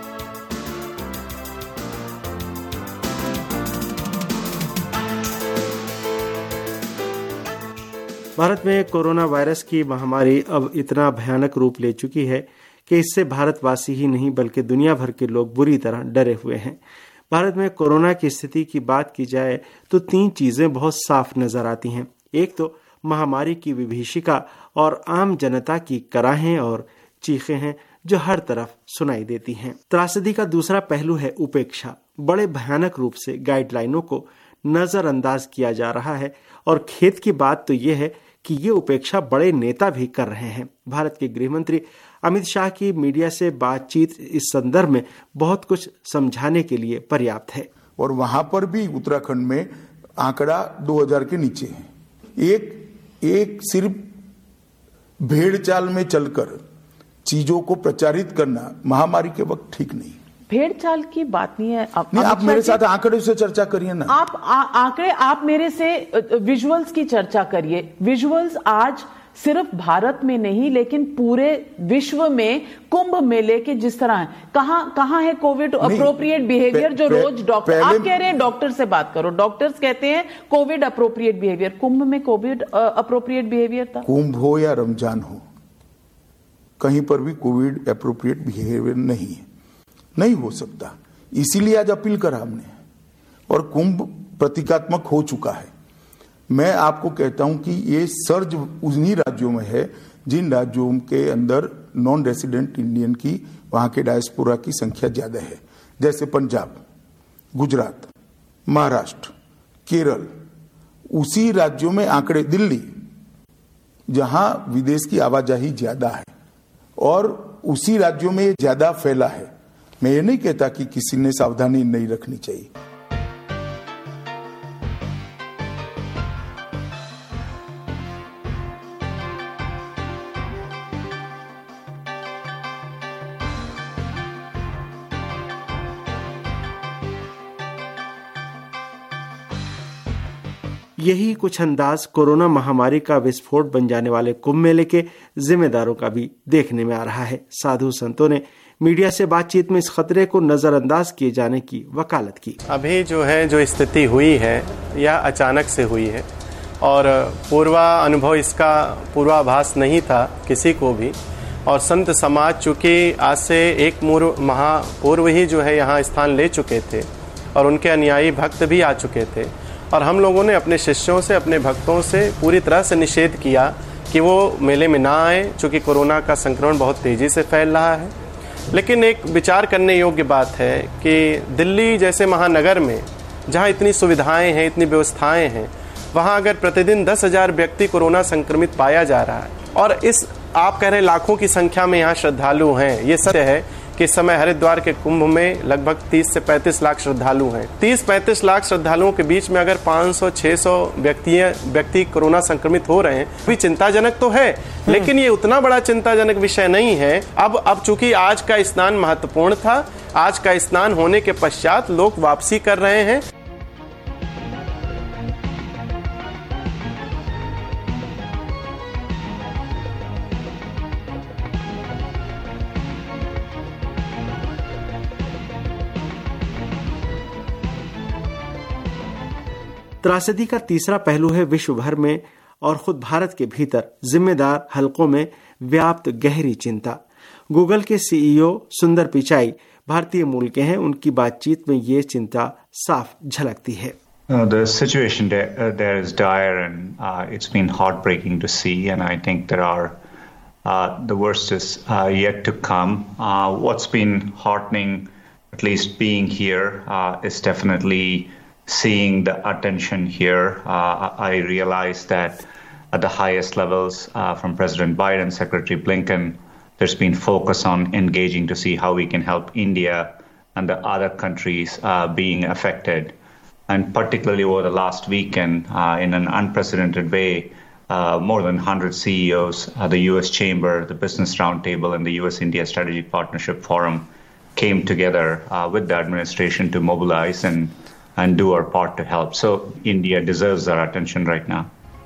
भारत में कोरोना वायरस की महामारी अब इतना भयानक रूप ले चुकी है कि इससे भारतवासी ही नहीं बल्कि दुनिया भर के लोग बुरी तरह डरे हुए हैं। भारत में कोरोना की स्थिति की बात की जाए तो 3 चीजें बहुत साफ नजर आती हैं। एक तो महामारी की विभीषिका और आम जनता की कराहें और चीखें हैं जो हर तरफ सुनाई देती हैं। त्रासदी का दूसरा पहलू है उपेक्षा। बड़े भयानक रूप से गाइडलाइनों को नजरअंदाज किया जा रहा है और खेद की बात तो यह है कि ये उपेक्षा बड़े नेता भी कर रहे हैं। भारत के गृह मंत्री अमित शाह की मीडिया से बातचीत इस संदर्भ में बहुत कुछ समझाने के लिए पर्याप्त है। और वहां पर भी उत्तराखंड में आंकड़ा 2000 के नीचे है। एक सिर्फ भेड़ चाल में चलकर चीजों को प्रचारित करना महामारी के वक्त ठीक नहीं। भेड़ चाल की बात नहीं है। आप मेरे साथ आंकड़े से चर्चा करिए ना। आंकड़े आप मेरे से विजुअल्स की चर्चा करिए। विजुअल्स आज सिर्फ भारत में नहीं लेकिन पूरे विश्व में कुंभ मेले के जिस तरह है, कहां है कोविड अप्रोप्रिएट बिहेवियर जो रोज डॉक्टर आप कह रहे हैं, डॉक्टर से बात करो। डॉक्टर्स कहते हैं कोविड अप्रोप्रिएट बिहेवियर। कुंभ में कोविड अप्रोप्रिएट बिहेवियर था। कुंभ हो या रमजान हो, कहीं पर भी कोविड अप्रोप्रिएट बिहेवियर नहीं है, नहीं हो सकता। इसीलिए आज अपील करा हमने और कुंभ प्रतीकात्मक हो चुका है। मैं आपको कहता हूं कि ये सर्ज उन्हीं राज्यों में है जिन राज्यों के अंदर नॉन रेसिडेंट इंडियन की, वहां के डायस्पोरा की संख्या ज्यादा है, जैसे पंजाब, गुजरात, महाराष्ट्र, केरल। उसी राज्यों में आंकड़े, दिल्ली जहां विदेश की आवाजाही ज्यादा है और उसी राज्यों में ज्यादा फैला है। मैं ये नहीं कहता कि किसी ने सावधानी नहीं रखनी चाहिए। यही कुछ अंदाज कोरोना महामारी का विस्फोट बन जाने वाले कुंभ मेले के जिम्मेदारों का भी देखने में आ रहा है। साधु संतों ने मीडिया से बातचीत में इस खतरे को नजरअंदाज किए जाने की वकालत की। अभी जो स्थिति हुई है यह अचानक से हुई है और पूर्वानुभव इसका पूर्वाभास नहीं था किसी को भी। और संत समाज चूंकि आज से एक माह पूर्व ही यहाँ स्थान ले चुके थे और उनके अनुयायी भक्त भी आ चुके थे और हम लोगों ने अपने शिष्यों से, अपने भक्तों से पूरी तरह से निषेध किया कि वो मेले में ना आए, चूँकि कोरोना का संक्रमण बहुत तेज़ी से फैल रहा है। लेकिन एक विचार करने योग्य बात है कि दिल्ली जैसे महानगर में जहाँ इतनी सुविधाएं हैं, इतनी व्यवस्थाएं हैं, वहाँ अगर प्रतिदिन 10,000 व्यक्ति कोरोना संक्रमित पाया जा रहा है और इस आप कह रहे हैं लाखों की संख्या में यहाँ श्रद्धालु हैं, ये सत्य है कि इस समय हरिद्वार के कुंभ में लगभग 30 से 35 लाख श्रद्धालु हैं। 30-35 लाख श्रद्धालुओं के बीच में अगर 500-600 व्यक्ति कोरोना संक्रमित हो रहे हैं, भी चिंताजनक तो है, लेकिन ये उतना बड़ा चिंताजनक विषय नहीं है। अब चूंकि आज का स्नान महत्वपूर्ण था, आज का स्नान होने के पश्चात लोग वापसी कर रहे हैं। त्रासदी का तीसरा पहलू है विश्व भर में और खुद भारत के भीतर जिम्मेदार हलकों में व्याप्त गहरी चिंता। गूगल के सीईओ सुंदर पिचाई भारतीय मूल के हैं। उनकी बातचीत में ये चिंता साफ झलकती है। The situation there is dire and it's been heartbreaking to see, and I think there are the worst is yet to come. What's been heartening, at least being here, is definitely seeing the attention here. I realized that at the highest levels, from President Biden, Secretary Blinken, there's been focus on engaging to see how we can help India and the other countries being affected. And particularly over the last weekend, in an unprecedented way, more than 100 CEOs, the U.S. Chamber, the Business Roundtable, and the U.S.-India Strategic Partnership Forum came together with the administration to mobilize and do our part to help. So India deserves our attention right now.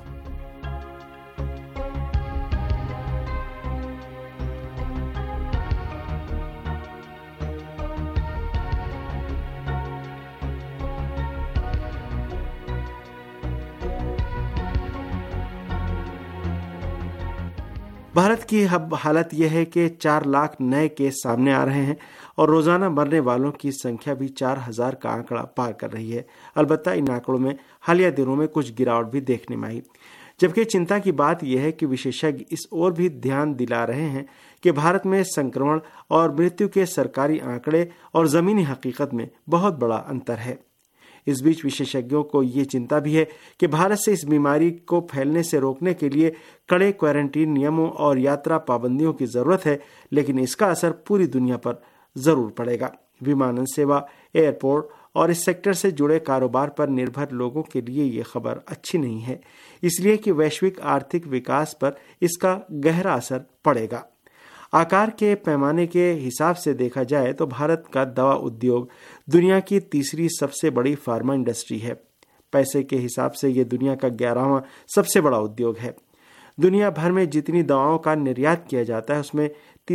Bharat की हालत यह है कि 4 लाख नए case सामने आ रहे हैं और रोजाना मरने वालों की संख्या भी 4,000 का आंकड़ा पार कर रही है। अलबत्ता इन आंकड़ों में हालिया दिनों में कुछ गिरावट भी देखने में आई। जबकि चिंता की बात यह है कि विशेषज्ञ इस ओर भी ध्यान दिला रहे हैं कि भारत में संक्रमण और मृत्यु के सरकारी आंकड़े और जमीनी हकीकत में बहुत बड़ा अंतर है। इस बीच विशेषज्ञों को ये चिंता भी है कि भारत से इस बीमारी को फैलने से रोकने के लिए कड़े क्वारंटीन नियमों और यात्रा पाबंदियों की जरूरत है, लेकिन इसका असर पूरी दुनिया पर जरूर पड़ेगा। विमानन सेवा, एयरपोर्ट और इस सेक्टर से जुड़े कारोबार पर निर्भर लोगों के लिए ये खबर अच्छी नहीं है, इसलिए कि वैश्विक आर्थिक विकास पर इसका गहरा असर पड़ेगा। आकार के पैमाने के हिसाब से देखा जाए तो भारत का दवा उद्योग दुनिया की तीसरी सबसे बड़ी फार्मा इंडस्ट्री है। पैसे के हिसाब से ये दुनिया का 11वां सबसे बड़ा उद्योग है। दुनिया भर में जितनी दवाओं का निर्यात किया जाता है उसमें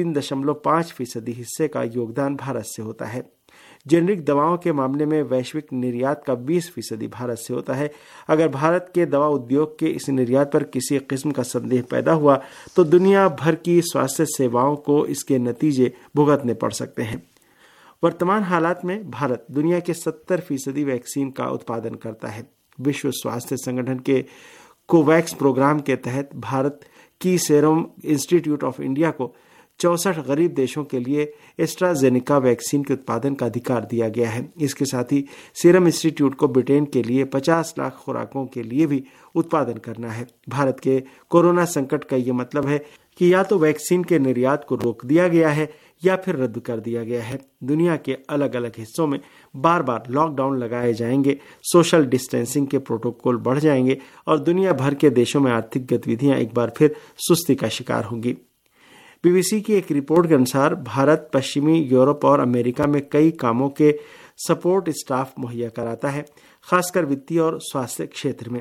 3.5% हिस्से का योगदान भारत से होता है। जेनरिक दवाओं के मामले में वैश्विक निर्यात का 20% भारत से होता है। अगर भारत के दवा उद्योग के इस निर्यात पर किसी किस्म का संदेह पैदा हुआ तो दुनिया भर की स्वास्थ्य सेवाओं को इसके नतीजे भुगतने पड़ सकते हैं। वर्तमान हालात में भारत दुनिया के 70% वैक्सीन का उत्पादन करता है। विश्व स्वास्थ्य संगठन के कोवैक्स प्रोग्राम के तहत भारत की सीरम इंस्टीट्यूट ऑफ इंडिया को 64 गरीब देशों के लिए एस्ट्राजेनेका वैक्सीन के उत्पादन का अधिकार दिया गया है। इसके साथ ही सीरम इंस्टीट्यूट को ब्रिटेन के लिए 50 लाख खुराकों के लिए भी उत्पादन करना है। भारत के कोरोना संकट का ये मतलब है कि या तो वैक्सीन के निर्यात को रोक दिया गया है या फिर रद्द कर दिया गया है। दुनिया के अलग अलग हिस्सों में बार बार लॉकडाउन लगाए जाएंगे, सोशल डिस्टेंसिंग के प्रोटोकॉल बढ़ जाएंगे और दुनिया भर के देशों में आर्थिक गतिविधियां एक बार फिर सुस्ती का शिकार होंगी। बीबीसी की एक रिपोर्ट के अनुसार भारत पश्चिमी यूरोप और अमेरिका में कई कामों के सपोर्ट स्टाफ मुहैया कराता है, खासकर वित्तीय और स्वास्थ्य क्षेत्र में।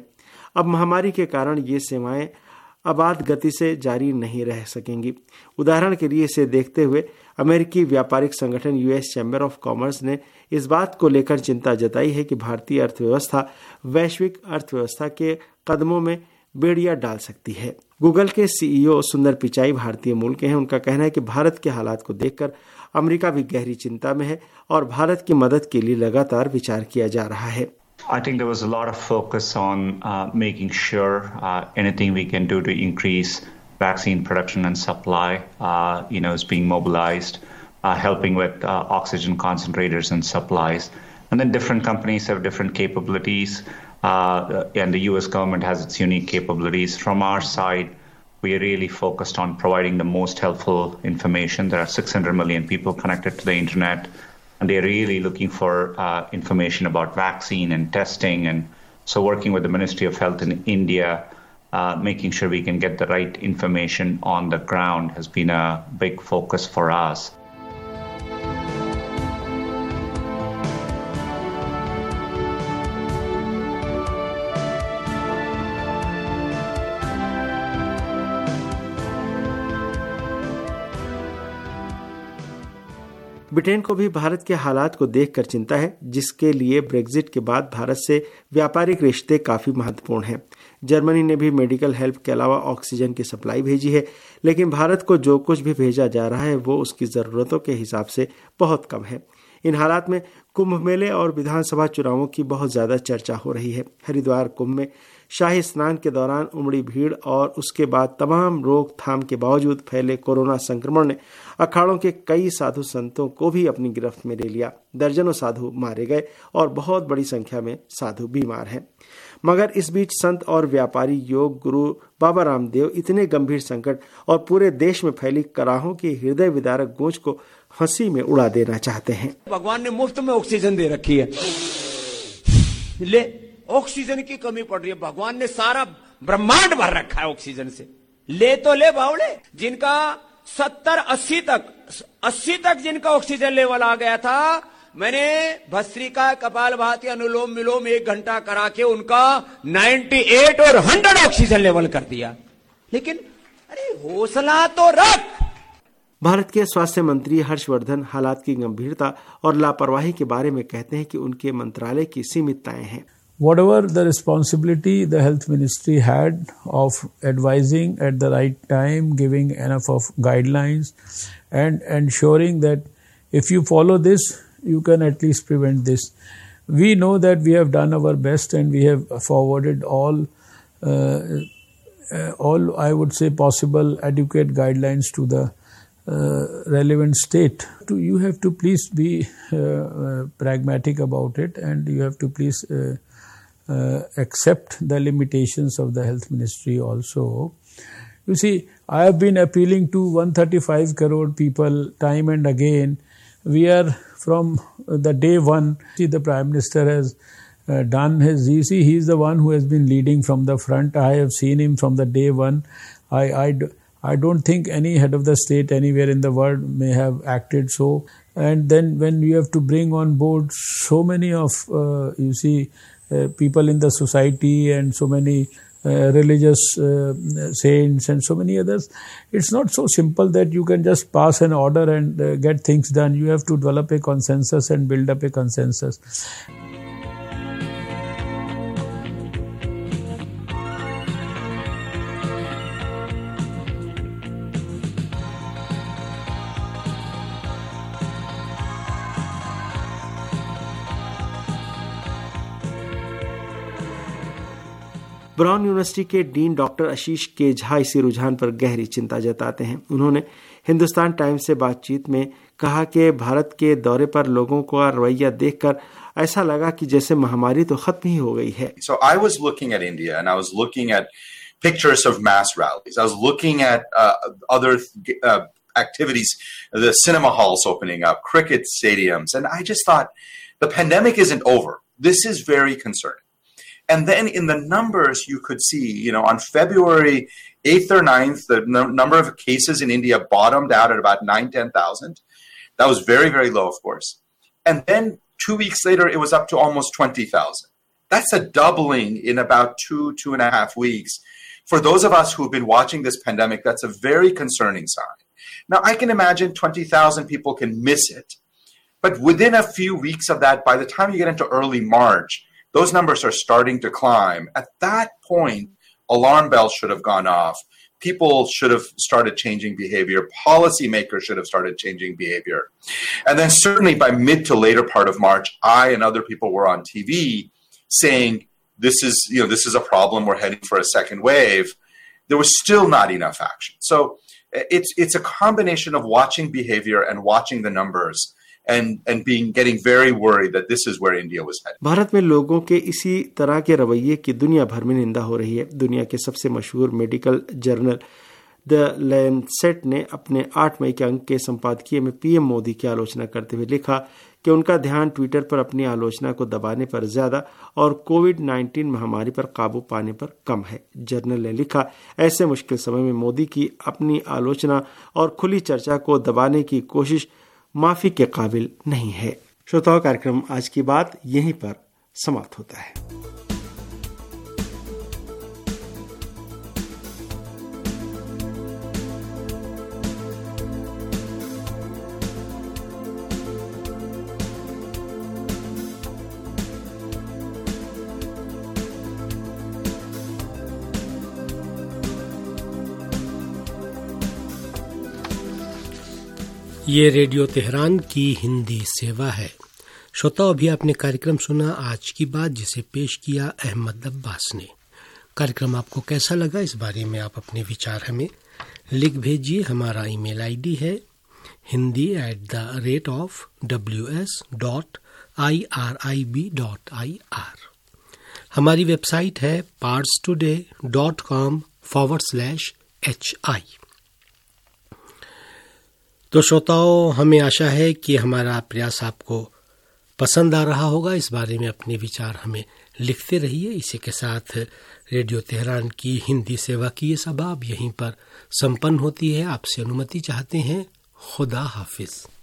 अब महामारी के कारण ये सेवाएं आबाद गति से जारी नहीं रह सकेंगी। उदाहरण के लिए इसे देखते हुए अमेरिकी व्यापारिक संगठन यूएस चैम्बर ऑफ कॉमर्स ने इस बात को लेकर चिंता जताई है कि भारतीय अर्थव्यवस्था वैश्विक अर्थव्यवस्था के कदमों में बेड़िया डाल सकती है। गूगल के सीईओ सुंदर पिचाई भारतीय मूल के हैं। उनका कहना है कि भारत के हालात को देखकर अमेरिका भी गहरी चिंता में है और भारत की मदद के लिए लगातार विचार किया जा रहा है। I think there was a lot of focus on making sure anything we can do to increase vaccine production and supply, is being mobilized, helping with oxygen concentrators and supplies. And then different companies have different capabilities, and the U.S. government has its unique capabilities. From our side, we are really focused on providing the most helpful information. There are 600 million people connected to the internet. And they're really looking for information about vaccine and testing. And so working with the Ministry of Health in India, making sure we can get the right information on the ground has been a big focus for us. Britain को भी भारत के हालात को देखकर चिंता है, जिसके लिए ब्रेग्जिट के बाद भारत से व्यापारिक रिश्ते काफी महत्वपूर्ण हैं। जर्मनी ने भी मेडिकल हेल्प के अलावा ऑक्सीजन की सप्लाई भेजी है, लेकिन भारत को जो कुछ भी भेजा जा रहा है वो उसकी ज़रूरतों के हिसाब से बहुत कम है। इन हालात में कुंभ मेले और विधानसभा चुनावों की बहुत ज़्यादा चर्चा हो रही है। हरिद्वार कुंभ में शाही स्नान के दौरान उमड़ी भीड़ और उसके बाद तमाम रोकथाम के बावजूद फैले कोरोना संक्रमण ने अखाड़ों के कई साधु संतों को भी अपनी गिरफ्त में ले लिया। दर्जनों साधु मारे गए और बहुत बड़ी संख्या में साधु बीमार हैं। मगर इस बीच संत और व्यापारी योग गुरु बाबा रामदेव इतने गंभीर संकट और पूरे देश में फैली कराहों की हृदय विदारक गूंज को हंसी में उड़ा देना चाहते हैं। भगवान ने मुफ्त में ऑक्सीजन दे रखी है, ले ऑक्सीजन की कमी पड़ रही है। भगवान ने सारा ब्रह्मांड भर रखा है ऑक्सीजन से, ले तो ले बावड़े। जिनका 70-80 तक जिनका ऑक्सीजन लेवल आ गया था, मैंने भस्त्रिका कपालभाति अनुलोम विलोम 1 घंटा करा के उनका 98 और 100 ऑक्सीजन लेवल कर दिया। लेकिन अरे हौसला तो रख। भारत के स्वास्थ्य मंत्री हर्षवर्धन हालात की गंभीरता और लापरवाही के बारे में कहते हैं कि उनके मंत्रालय की सीमितताएं हैं। Whatever the responsibility the health ministry had of advising at the right time, giving enough of guidelines and ensuring that if you follow this, you can at least prevent this. We know that we have done our best and we have forwarded all I would say possible adequate guidelines to the relevant state. You have to please be pragmatic about it, and you have to please accept the limitations of the health ministry also. You see, I have been appealing to 135 crore people time and again. We are from the day one. See, the Prime Minister has done his, he is the one who has been leading from the front. I have seen him from the day one. I don't think any head of the state anywhere in the world may have acted so. And then when you have to bring on board so many of, people in the society and so many religious saints and so many others, it's not so simple that you can just pass an order and get things done. You have to develop a consensus and build up a consensus. Brown University के dean doctor Ashish K Jha इसी रुझान पर गहरी चिंता जताते हैं। उन्होंने Hindustan times से बातचीत में कहा कि भारत के दौरे पर लोगों का रवैया देखकर ऐसा लगा कि जैसे महामारी तो खत्म ही हो गई है। So I was looking at India and I was looking at pictures of mass rallies. I was looking at other activities, the cinema halls opening up, cricket stadiums, and I just thought the pandemic isn't over. This is very concerning. And then in the numbers you could see, on February 8th or 9th, the number of cases in India bottomed out at about 9,000-10,000. That was very, very low, of course. And then 2 weeks later, it was up to almost 20,000. That's a doubling in about 2.5 weeks. For those of us who've been watching this pandemic, that's a very concerning sign. Now, I can imagine 20,000 people can miss it. But within a few weeks of that, by the time you get into early March, those numbers are starting to climb. At that point, alarm bells should have gone off. People should have started changing behavior. Policymakers should have started changing behavior. And then certainly by mid to later part of March, I and other people were on TV saying, this is a problem. We're heading for a second wave. There was still not enough action. So it's a combination of watching behavior and watching the numbers and getting very worried that this is where India was headed. Bharat में लोगों के इसी तरह के रवैये की दुनिया भर में निंदा हो रही है। दुनिया के सबसे मशहूर मेडिकल जर्नल द लैंसेट ने अपने 8 मई के अंक के संपादकीय में पीएम मोदी की आलोचना करते हुए लिखा कि उनका ध्यान ट्विटर पर अपनी आलोचना को दबाने पर ज्यादा और कोविड-19 महामारी पर काबू पाने पर कम है। जर्नल ने लिखा, ऐसे मुश्किल समय में मोदी की अपनी आलोचना और खुली चर्चा को दबाने की कोशिश माफी के काबिल नहीं है। श्रोताओं, कार्यक्रम आज की बात यहीं पर समाप्त होता है। ये रेडियो तेहरान की हिंदी सेवा है। श्रोताओं, अभी आपने कार्यक्रम सुना आज की बात, जिसे पेश किया अहमद अब्बास ने। कार्यक्रम आपको कैसा लगा, इस बारे में आप अपने विचार हमें लिख भेजिए। हमारा ईमेल आईडी है hindi@ws.irib.ir। हमारी वेबसाइट है parstoday.com/hi। तो श्रोताओं, हमें आशा है कि हमारा प्रयास आपको पसंद आ रहा होगा। इस बारे में अपने विचार हमें लिखते रहिए। इसी के साथ रेडियो तेहरान की हिंदी सेवा की ये सभा अब यहीं पर संपन्न होती है। आपसे अनुमति चाहते हैं। खुदा हाफिज।